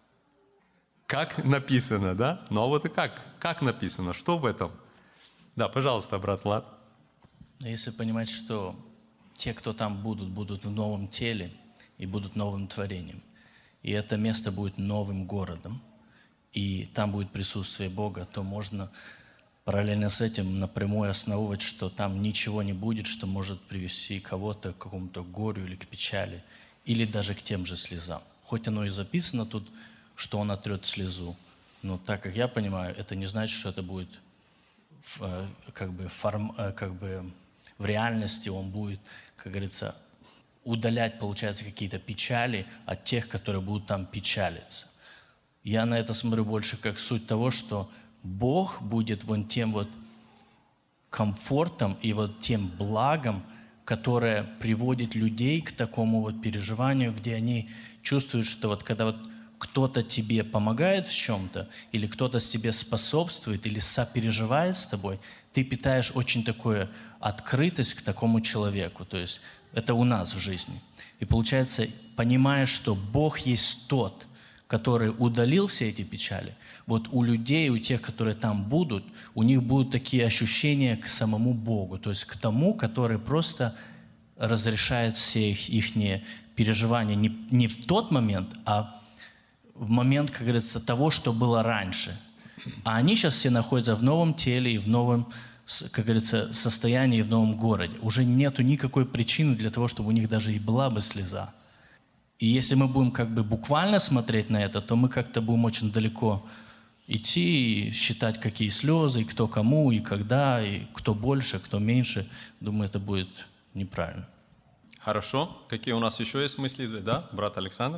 Как написано, да? Ну а вот и как? Как написано? Что в этом? Да, пожалуйста, брат Влад. Если понимать, что те, кто там будут, будут в новом теле и будут новым творением, и это место будет новым городом, и там будет присутствие Бога, то можно параллельно с этим напрямую основывать, что там ничего не будет, что может привести кого-то к какому-то горю или к печали, или даже к тем же слезам. Хоть оно и записано тут, что он отрет слезу, но так как я понимаю, это не значит, что это будет в, как бы, форм, как бы в реальности он будет, как говорится, удалять, получается, какие-то печали от тех, которые будут там печалиться. Я на это смотрю больше как суть того, что Бог будет вон тем вот комфортом и вот тем благом, которое приводит людей к такому вот переживанию, где они чувствуют, что вот когда вот кто-то тебе помогает в чем-то, или кто-то тебе способствует, или сопереживает с тобой, ты питаешь очень такую открытость к такому человеку. То есть это у нас в жизни. И получается, понимая, что Бог есть тот, который удалил все эти печали, вот у людей, у тех, которые там будут, у них будут такие ощущения к самому Богу, то есть к тому, который просто разрешает все их, их переживания не, не в тот момент, а в момент, как говорится, того, что было раньше. А они сейчас все находятся в новом теле и в новом, как говорится, состоянии, в новом городе. Уже нету никакой причины для того, чтобы у них даже и была бы слеза. И если мы будем как бы буквально смотреть на это, то мы как-то будем очень далеко идти и считать, какие слезы, и кто кому, и когда, и кто больше, кто меньше. Думаю, это будет неправильно. Хорошо. Какие у нас еще есть мысли, да, брат Александр?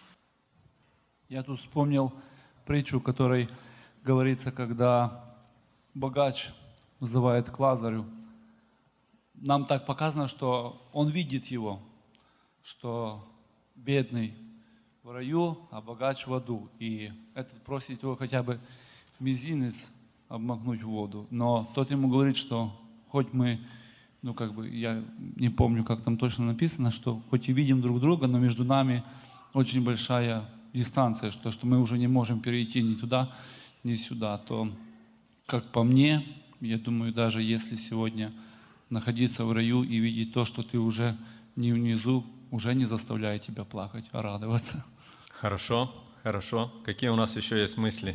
Я тут вспомнил притчу, в которой говорится, когда богач взывает к Лазарю. Нам так показано, что он видит его, что бедный в раю, а богач в аду. И этот просит его хотя бы мизинец обмакнуть в воду. Но тот ему говорит, что хоть мы, ну как бы, я не помню, как там точно написано, что хоть и видим друг друга, но между нами очень большая дистанция, что, что мы уже не можем перейти ни туда, ни сюда. То, как по мне, я думаю, даже если сегодня находиться в раю и видеть то, что ты уже не внизу, уже не заставляет тебя плакать, а радоваться. Хорошо, хорошо. Какие у нас еще есть мысли?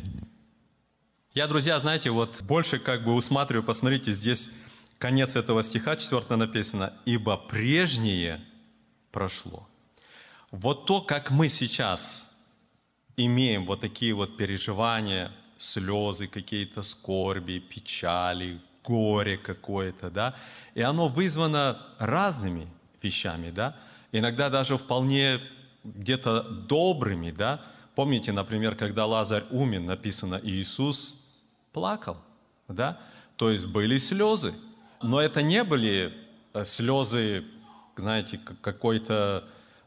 Я, друзья, знаете, вот больше как бы усматриваю, посмотрите, здесь конец этого стиха, четвертое написано, «Ибо прежнее прошло». Вот то, как мы сейчас имеем вот такие вот переживания, слезы, какие-то скорби, печали, горе какое-то, да, и оно вызвано разными вещами, да, иногда даже вполне где-то добрыми, да. Помните, например, когда Лазарь умер, написано, Иисус плакал, да, то есть были слезы, но это не были слезы, знаете, какой-то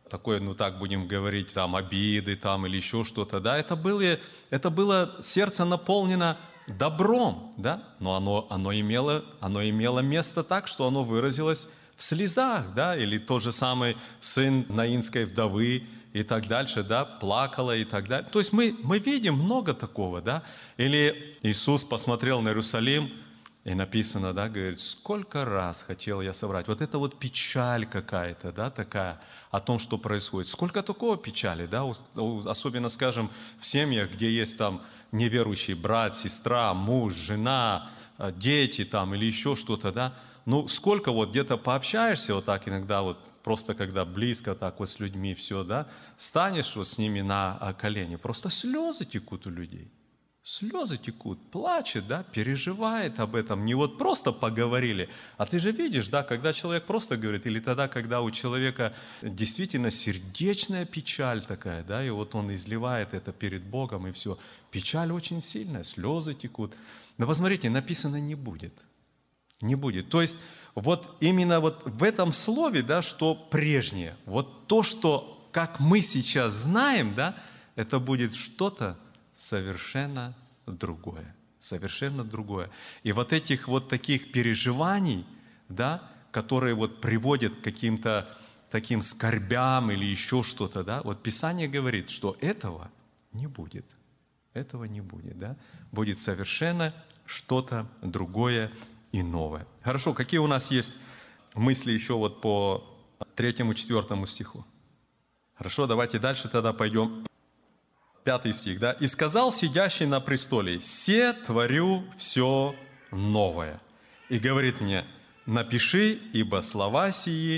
такое, ну так будем говорить, там обиды там или еще что-то, да, это было, это было сердце наполнено добром, да, но оно, оно, имело, оно имело место так, что оно выразилось в слезах, да, или тот же самый сын наинской вдовы и так дальше, да, плакала и так далее. То есть мы, мы видим много такого, да, или Иисус посмотрел на Иерусалим, и написано, да, говорит, сколько раз хотел я собрать. Вот это вот печаль какая-то, да, такая, о том, что происходит. Сколько такого печали, да, особенно, скажем, в семьях, где есть там неверующий брат, сестра, муж, жена, дети там или еще что-то, да. Ну, сколько вот где-то пообщаешься вот так иногда, вот просто когда близко так вот с людьми все, да, станешь вот с ними на колени, просто слезы текут у людей. Слезы текут, плачет, да, переживает об этом. Не вот просто поговорили, а ты же видишь, да, когда человек просто говорит, или тогда, когда у человека действительно сердечная печаль такая, да, и вот он изливает это перед Богом, и все. Печаль очень сильная, слезы текут. Но посмотрите, написано «не будет». Не будет. То есть вот именно вот в этом слове, да, что прежнее, вот то, что, как мы сейчас знаем, да, это будет что-то совершенно другое, совершенно другое. И вот этих вот таких переживаний, да, которые вот приводят к каким-то таким скорбям или еще что-то, да, вот Писание говорит, что этого не будет, этого не будет, да, будет совершенно что-то другое и новое. Хорошо, какие у нас есть мысли еще вот по третьему, четвертому стиху? Хорошо, давайте дальше тогда пойдем. Пятый стих, да? «И сказал сидящий на престоле, се творю все новое. И говорит мне, напиши, ибо слова сии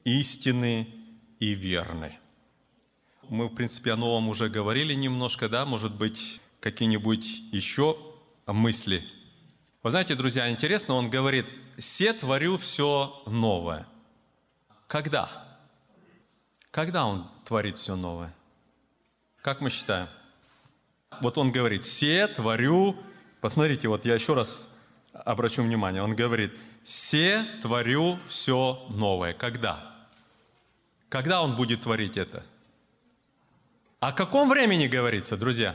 истинны и верны». Мы, в принципе, о новом уже говорили немножко, да? Может быть, какие-нибудь еще мысли. Вы знаете, друзья, интересно, он говорит, се творю все новое. Когда? Когда он творит все новое? Как мы считаем? Вот он говорит, се творю, посмотрите, вот я еще раз обращу внимание, он говорит, се творю все новое. Когда? Когда он будет творить это? О каком времени говорится, друзья?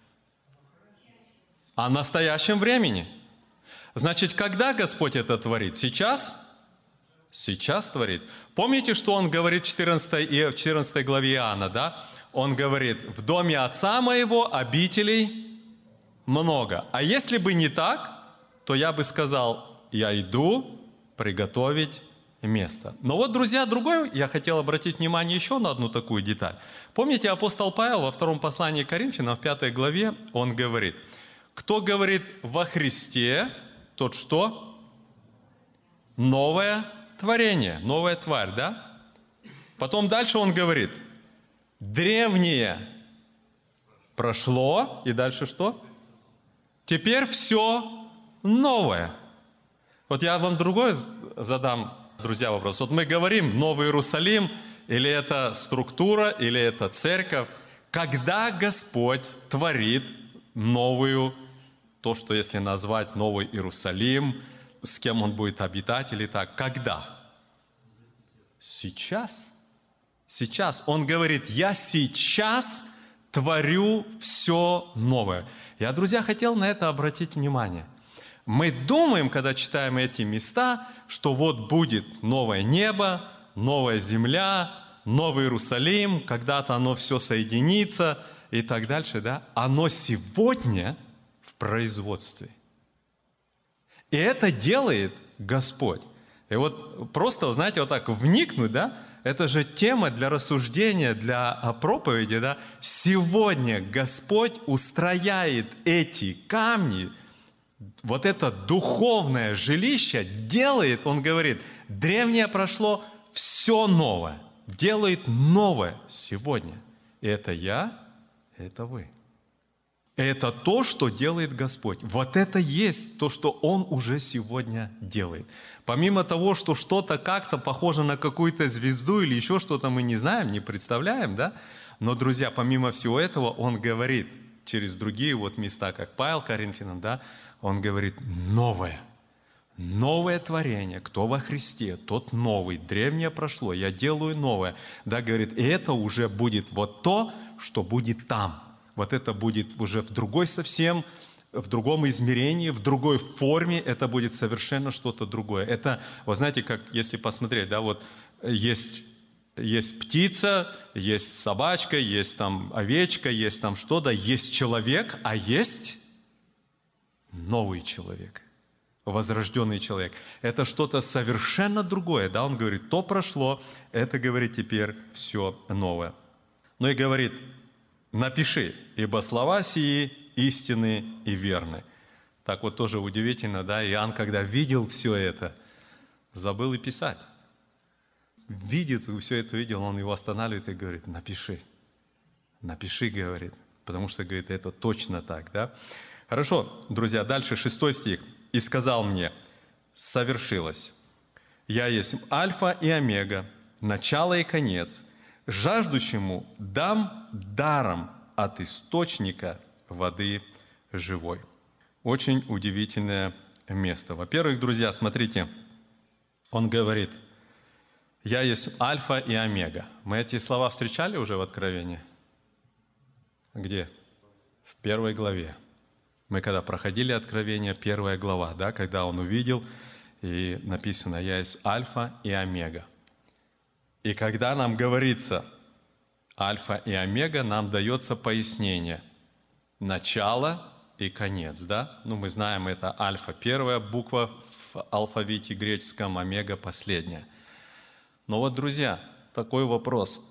О настоящем времени. Значит, когда Господь это творит? Сейчас? Сейчас творит. Помните, что он говорит в четырнадцатой, в четырнадцатой главе Иоанна, да? Он говорит, в доме отца моего обителей много. А если бы не так, то я бы сказал, я иду приготовить место. Но вот, друзья, другой, я хотел обратить внимание еще на одну такую деталь. Помните, апостол Павел во втором послании к Коринфянам, в пятой главе, он говорит, кто говорит во Христе, тот что? Новое творение, новая тварь, да? Потом дальше он говорит, древнее прошло, и дальше что? Теперь все новое. Вот я вам другой задам, друзья, вопрос. Вот мы говорим Новый Иерусалим, или это структура, или это церковь. Когда Господь творит новую, то, что если назвать Новый Иерусалим, с кем он будет обитать или так, когда? Сейчас. Сейчас. Он говорит, я сейчас творю все новое. Я, друзья, хотел на это обратить внимание. Мы думаем, когда читаем эти места, что вот будет новое небо, новая земля, Новый Иерусалим, когда-то оно все соединится и так дальше, да? Оно сегодня в производстве. И это делает Господь. И вот просто, знаете, вот так вникнуть, да? Это же тема для рассуждения, для проповеди, да? Сегодня Господь устрояет эти камни, вот это духовное жилище делает, он говорит, древнее прошло, все новое, делает новое сегодня. И это я, это вы. Это то, что делает Господь. Вот это есть то, что Он уже сегодня делает. Помимо того, что что-то как-то похоже на какую-то звезду или еще что-то мы не знаем, не представляем, да? Но, друзья, помимо всего этого, Он говорит через другие вот места, как Павел Коринфянам, да? Он говорит новое. Новое творение, кто во Христе, тот новый. Древнее прошло, я делаю новое. Да, говорит, и это уже будет вот то, что будет там. Вот это будет уже в другой совсем, в другом измерении, в другой форме. Это будет совершенно что-то другое. Это, вы знаете, как если посмотреть, да, вот есть, есть птица, есть собачка, есть там овечка, есть там что-то, есть человек, а есть новый человек. Возрожденный человек. Это что-то совершенно другое. Да? Он говорит, то прошло, это, говорит, теперь все новое. Ну и говорит, напиши, ибо слова сии истинны и верны. Так вот тоже удивительно, да, Иоанн, когда видел все это, забыл и писать. Видит, все это видел, он его останавливает и говорит, напиши. Напиши, говорит, потому что, говорит, это точно так, да. Хорошо, друзья, дальше шестой стих. «И сказал мне, совершилось. Я есть Альфа и Омега, начало и конец. Жаждущему дам даром от источника воды живой». Очень удивительное место. Во-первых, друзья, смотрите, он говорит, «Я есть Альфа и Омега». Мы эти слова встречали уже в Откровении? Где? В первой главе. Мы когда проходили Откровение, первая глава, да, когда он увидел, и написано, «Я есть Альфа и Омега». И когда нам говорится Альфа и Омега, нам дается пояснение. Начало и конец, да? Ну, мы знаем, это Альфа, первая буква в алфавите греческом, Омега, последняя. Но вот, друзья, такой вопрос.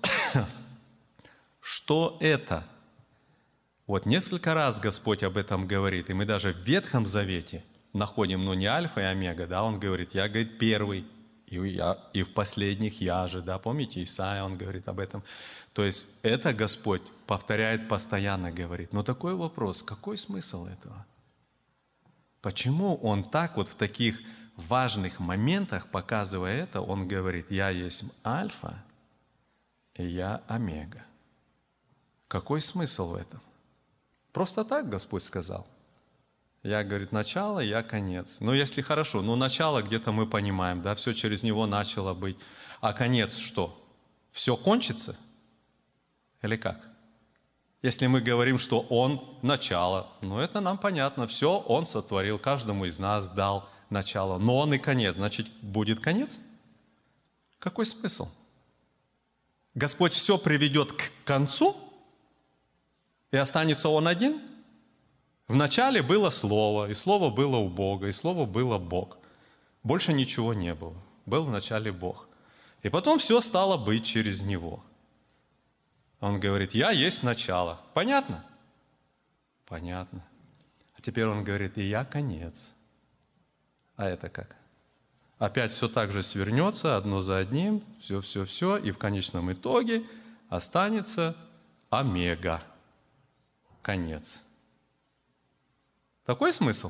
Что это? Вот несколько раз Господь об этом говорит, и мы даже в Ветхом Завете находим, ну, не Альфа и Омега, да, Он говорит, я, говорит, первый, и, я, и в последних я же, да, помните, Исаия, он говорит об этом. То есть это Господь повторяет постоянно, говорит. Но такой вопрос, какой смысл этого? Почему Он так вот в таких важных моментах, показывая это, Он говорит, я есть Альфа, и я Омега. Какой смысл в этом? Просто так Господь сказал. Я, говорит, начало, я конец. Ну, если хорошо, ну, начало где-то мы понимаем, да, все через него начало быть. А конец что? Все кончится? Или как? Если мы говорим, что Он начало, ну, это нам понятно. Все Он сотворил, каждому из нас дал начало. Но Он и конец, значит, будет конец? Какой смысл? Господь все приведет к концу, и останется Он один? Вначале было Слово, и Слово было у Бога, и Слово было Бог. Больше ничего не было. Был вначале Бог. И потом все стало быть через Него. Он говорит, я есть начало. Понятно? Понятно. А теперь Он говорит, и я конец. А это как? Опять все так же свернется, одно за одним, все-все-все, и в конечном итоге останется Омега. Конец. Такой смысл?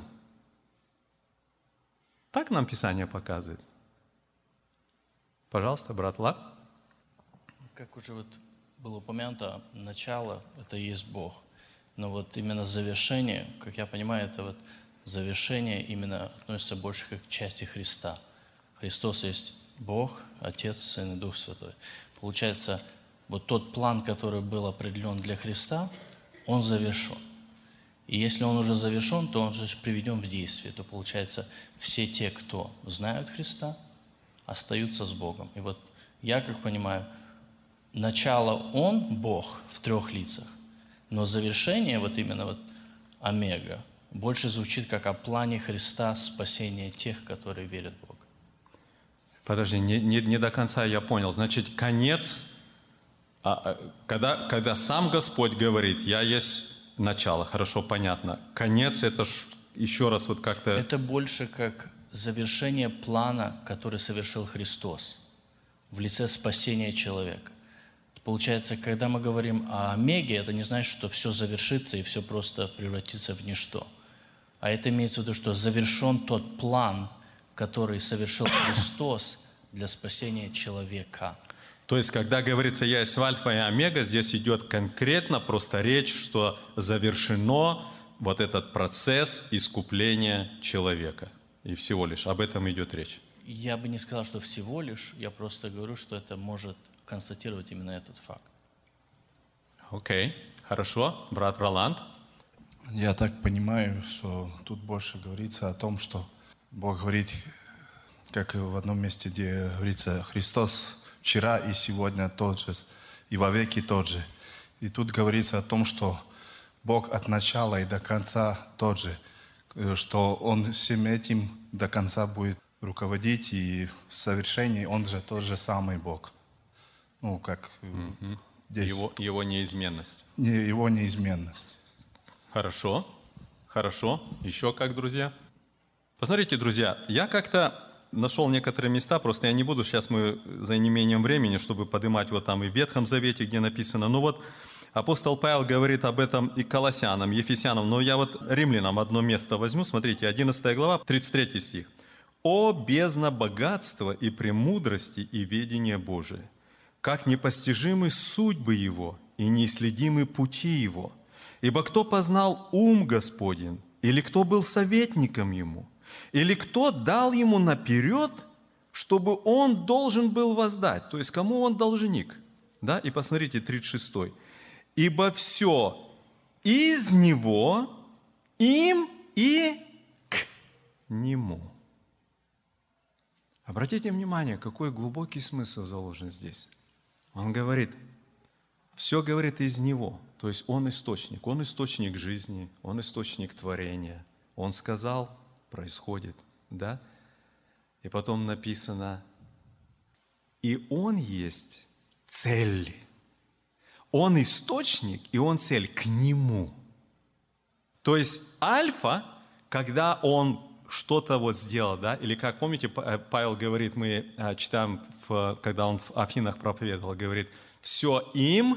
Так нам Писание показывает. Пожалуйста, брат Ла. Как уже вот было упомянуто, начало – это и есть Бог. Но вот именно завершение, как я понимаю, это вот завершение именно относится больше как к части Христа. Христос есть Бог, Отец, Сын и Дух Святой. Получается, вот тот план, который был определен для Христа, он завершен. И если он уже завершен, то он же приведен в действие. То получается, все те, кто знают Христа, остаются с Богом. И вот я, как понимаю, начало Он, Бог, в трех лицах, но завершение, вот именно вот Омега, больше звучит как о плане Христа спасения тех, которые верят в Бога. Подожди, не, не, не до конца я понял. Значит, конец, а, когда, когда сам Господь говорит, я есть начало, хорошо, понятно. Конец – это ж, еще раз вот как-то… Это больше как завершение плана, который совершил Христос в лице спасения человека. Получается, когда мы говорим о Омеге, это не значит, что все завершится и все просто превратится в ничто. А это имеется в виду, что завершен тот план, который совершил Христос для спасения человека. То есть, когда говорится «Я есть Альфа и Омега», здесь идет конкретно просто речь, что завершено вот этот процесс искупления человека. и всего лишь. Об этом идет речь. Я бы не сказал, что всего лишь, я просто говорю, что это может констатировать именно этот факт. Окей, okay. Хорошо. Брат Роланд? Я так понимаю, что тут больше говорится о том, что Бог говорит, как в одном месте, где говорится, Христос вчера и сегодня тот же, и вовеки тот же. И тут говорится о том, что Бог от начала и до конца тот же, что Он всем этим до конца будет руководить, и в совершении Он же тот же самый Бог. Ну, как mm-hmm. здесь. Его, его неизменность. Не, его неизменность. Хорошо, хорошо. Еще как, друзья? Посмотрите, друзья, я как-то нашел некоторые места, просто я не буду, сейчас мы за неимением времени, чтобы поднимать вот там и в Ветхом Завете, где написано, ну вот апостол Павел говорит об этом и Колоссянам, Ефесянам, но я вот Римлянам одно место возьму, смотрите, одиннадцатая глава, тридцать третий стих. «О бездна богатства и премудрости и ведения Божие, как непостижимы судьбы Его и неисследимы пути Его. Ибо кто познал ум Господень, или кто был советником Ему, или кто дал Ему наперед, чтобы Он должен был воздать». То есть, кому Он должник? Да? И посмотрите, тридцать шестой. «Ибо все из Него, им и к Нему». Обратите внимание, какой глубокий смысл заложен здесь. Он говорит, все говорит из Него. То есть Он источник. Он источник жизни, Он источник творения. Он сказал, происходит. Да? И потом написано, и Он есть цель. Он источник, и Он цель к Нему. То есть Альфа, когда Он что-то вот сделал, да, или как, помните, Павел говорит, мы читаем, в, когда он в Афинах проповедовал, говорит, все им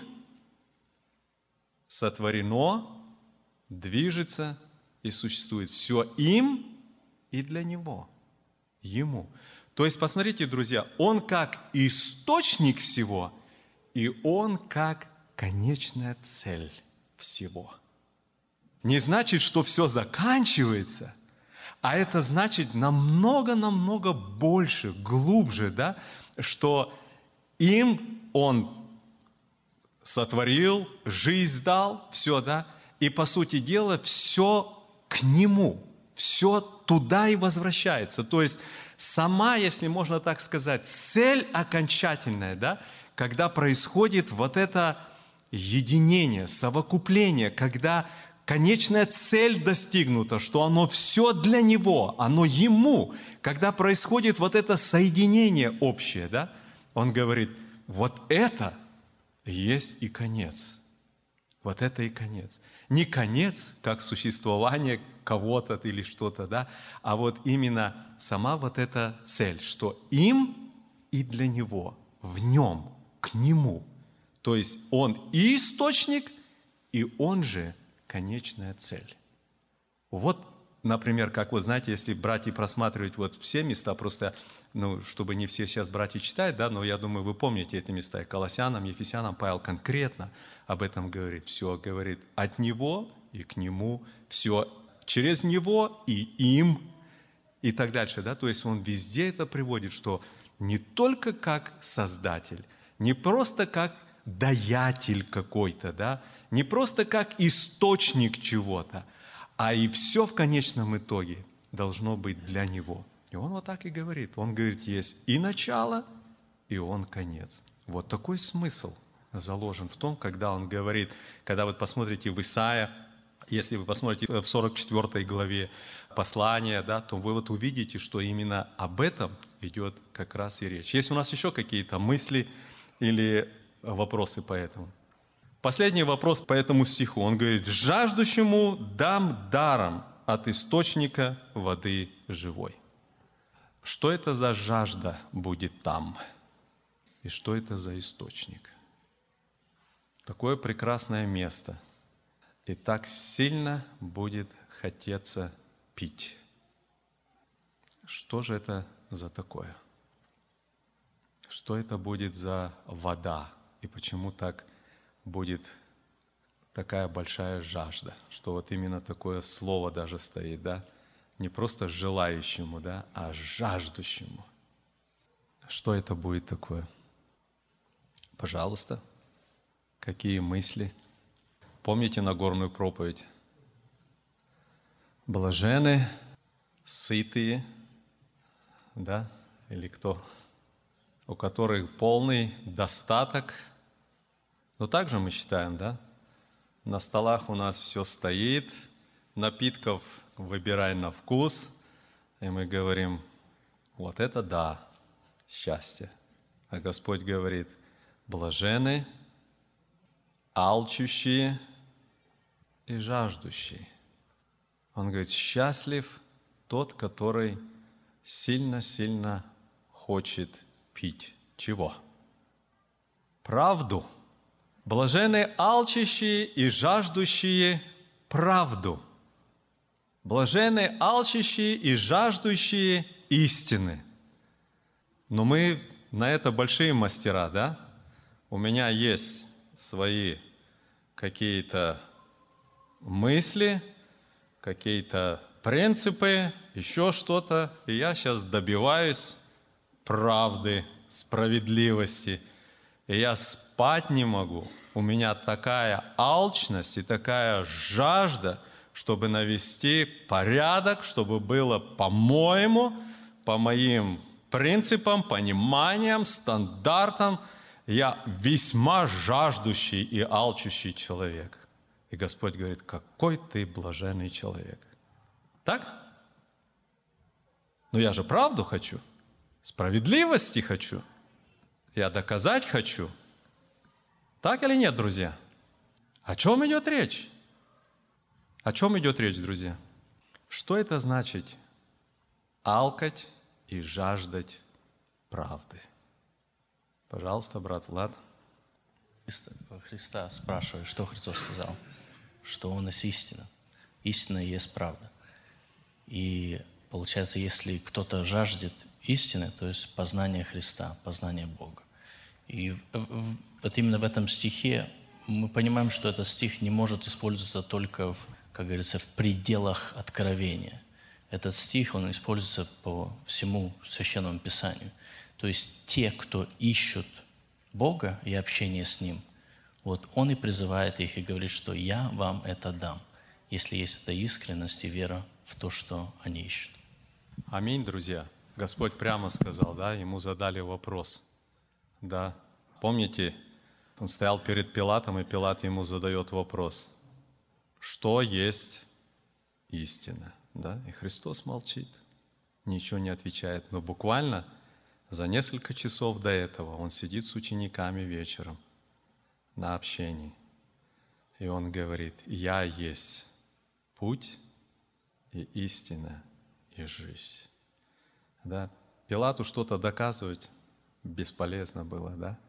сотворено, движется и существует. Все им и для Него, Ему. То есть, посмотрите, друзья, Он как источник всего, и Он как конечная цель всего. Не значит, что все заканчивается, а это значит намного-намного больше, глубже, да, что им Он сотворил, жизнь дал, все, да, и по сути дела все к Нему, все туда и возвращается. То есть сама, если можно так сказать, цель окончательная, да, когда происходит вот это единение, совокупление, когда конечная цель достигнута, что оно все для Него, оно Ему. Когда происходит вот это соединение общее, да, Он говорит, вот это есть и конец. Вот это и конец. Не конец, как существование кого-то или что-то, да, а вот именно сама вот эта цель, что им и для Него, в Нем, к Нему. То есть Он и источник, и Он же конечная цель. Вот, например, как вы знаете, если брать и просматривать вот все места, просто, ну, чтобы не все сейчас брать и читать, да, но я думаю, вы помните эти места. Колоссянам, Ефесянам Павел конкретно об этом говорит. Все говорит от Него и к Нему, все через Него и им, и так дальше, да. То есть он везде это приводит, что не только как Создатель, не просто как даятель какой-то, да, не просто как источник чего-то, а и все в конечном итоге должно быть для Него. И Он вот так и говорит. Он говорит, есть и начало, и Он конец. Вот такой смысл заложен в том, когда Он говорит, когда вы посмотрите в Исаия, если вы посмотрите в сорок четвёртой главе послания, да, то вы вот увидите, что именно об этом идет как раз и речь. Есть у нас еще какие-то мысли или вопросы по этому? Последний вопрос по этому стиху. Он говорит, «Жаждущему дам даром от источника воды живой». Что это за жажда будет там? И что это за источник? Такое прекрасное место. И так сильно будет хотеться пить. Что же это за такое? Что это будет за вода? И почему так будет такая большая жажда, что вот именно такое слово даже стоит, да? Не просто желающему, да, а жаждущему. Что это будет такое? Пожалуйста, какие мысли? Помните Нагорную проповедь? Блажены, сытые, да, или кто? У которых полный достаток. Но также мы считаем, да, на столах у нас все стоит, напитков выбирай на вкус, и мы говорим, вот это да, счастье. А Господь говорит, блажены, алчущие и жаждущие. Он говорит, счастлив тот, который сильно-сильно хочет пить. Чего? Правду. Блажены, алчущие и жаждущие правду. Блажены, алчущие и жаждущие истины. Но мы на это большие мастера, да? У меня есть свои какие-то мысли, какие-то принципы, еще что-то, и я сейчас добиваюсь правды, справедливости, и я спать не могу. У меня такая алчность и такая жажда, чтобы навести порядок, чтобы было по-моему, по моим принципам, пониманиям, стандартам. Я весьма жаждущий и алчущий человек. И Господь говорит, какой ты блаженный человек. Так? Но я же правду хочу, справедливости хочу, я доказать хочу. Так или нет, друзья? О чем идет речь? О чем идет речь, друзья? Что это значит алкать и жаждать правды? Пожалуйста, брат Влад. Христа спрашивает, что Христос сказал, что Он есть истина. Истина есть правда. И получается, если кто-то жаждет истины, то есть познание Христа, познание Бога. И в, в, вот именно в этом стихе мы понимаем, что этот стих не может использоваться только, в, как говорится, в пределах откровения. Этот стих, он используется по всему Священному Писанию. То есть те, кто ищут Бога и общение с Ним, вот Он и призывает их и говорит, что «Я вам это дам», если есть эта искренность и вера в то, что они ищут. Аминь, друзья. Господь прямо сказал, да, ему задали вопрос. Да, помните, он стоял перед Пилатом, и Пилат ему задает вопрос. Что есть истина? Да? И Христос молчит, ничего не отвечает. Но буквально за несколько часов до этого он сидит с учениками вечером на общении. И он говорит, «Я есть путь и истина и жизнь». Да? Пилату что-то доказывать бесполезно было, да?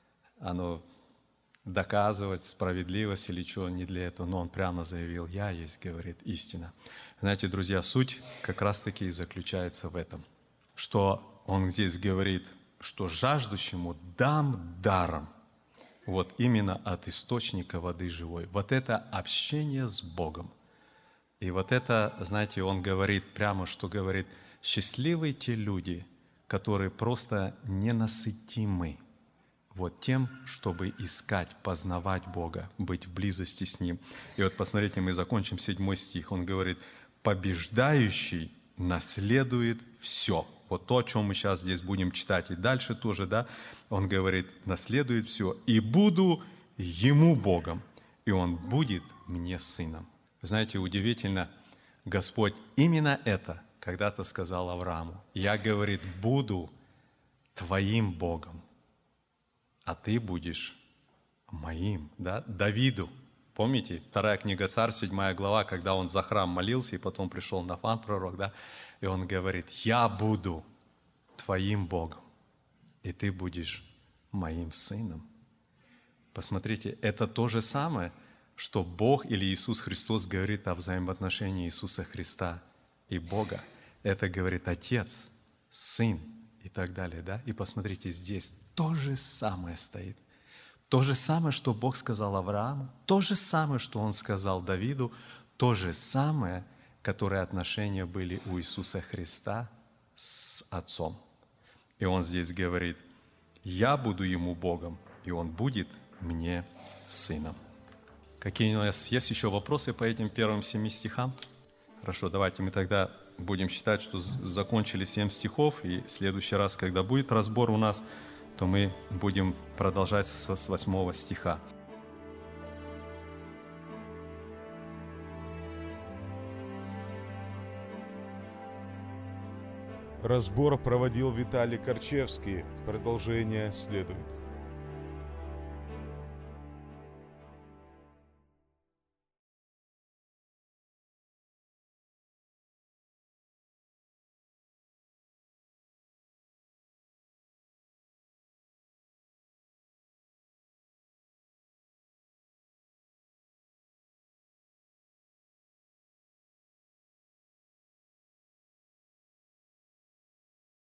Оно доказывать справедливость или что, не для этого. Но он прямо заявил, «Я есть, говорит, истина». Знаете, друзья, суть как раз-таки и заключается в этом, что он здесь говорит, что жаждущему дам даром, вот именно от источника воды живой. Вот это общение с Богом. И вот это, знаете, он говорит прямо, что говорит, счастливы те люди, которые просто ненасытимы вот тем, чтобы искать, познавать Бога, быть в близости с Ним. И вот посмотрите, мы закончим седьмой стих. Он говорит, побеждающий наследует все. Вот то, о чем мы сейчас здесь будем читать. И дальше тоже, да, он говорит, наследует все. И буду ему Богом, и он будет мне сыном. Вы знаете, удивительно, Господь именно это когда-то сказал Аврааму. Я, говорит, буду твоим Богом, а ты будешь моим, да, Давиду. Помните, вторая книга Царь, седьмая глава, когда он за храм молился, и потом пришел Нафан, пророк, да, и он говорит, я буду твоим Богом, и ты будешь моим сыном. Посмотрите, это то же самое, что Бог или Иисус Христос говорит о взаимоотношении Иисуса Христа и Бога. Это говорит Отец, Сын и так далее, да? И посмотрите, здесь то же самое стоит. То же самое, что Бог сказал Аврааму, то же самое, что Он сказал Давиду, то же самое которые отношения были у Иисуса Христа с Отцом. И Он здесь говорит: «Я буду ему Богом, и он будет мне сыном». Какие у нас есть еще вопросы по этим первым семи стихам? Хорошо, давайте мы тогда будем считать, что закончили семь стихов, и в следующий раз, когда будет разбор у нас, то мы будем продолжать с восьмого стиха. Разбор проводил Виталий Корчевский. Продолжение следует.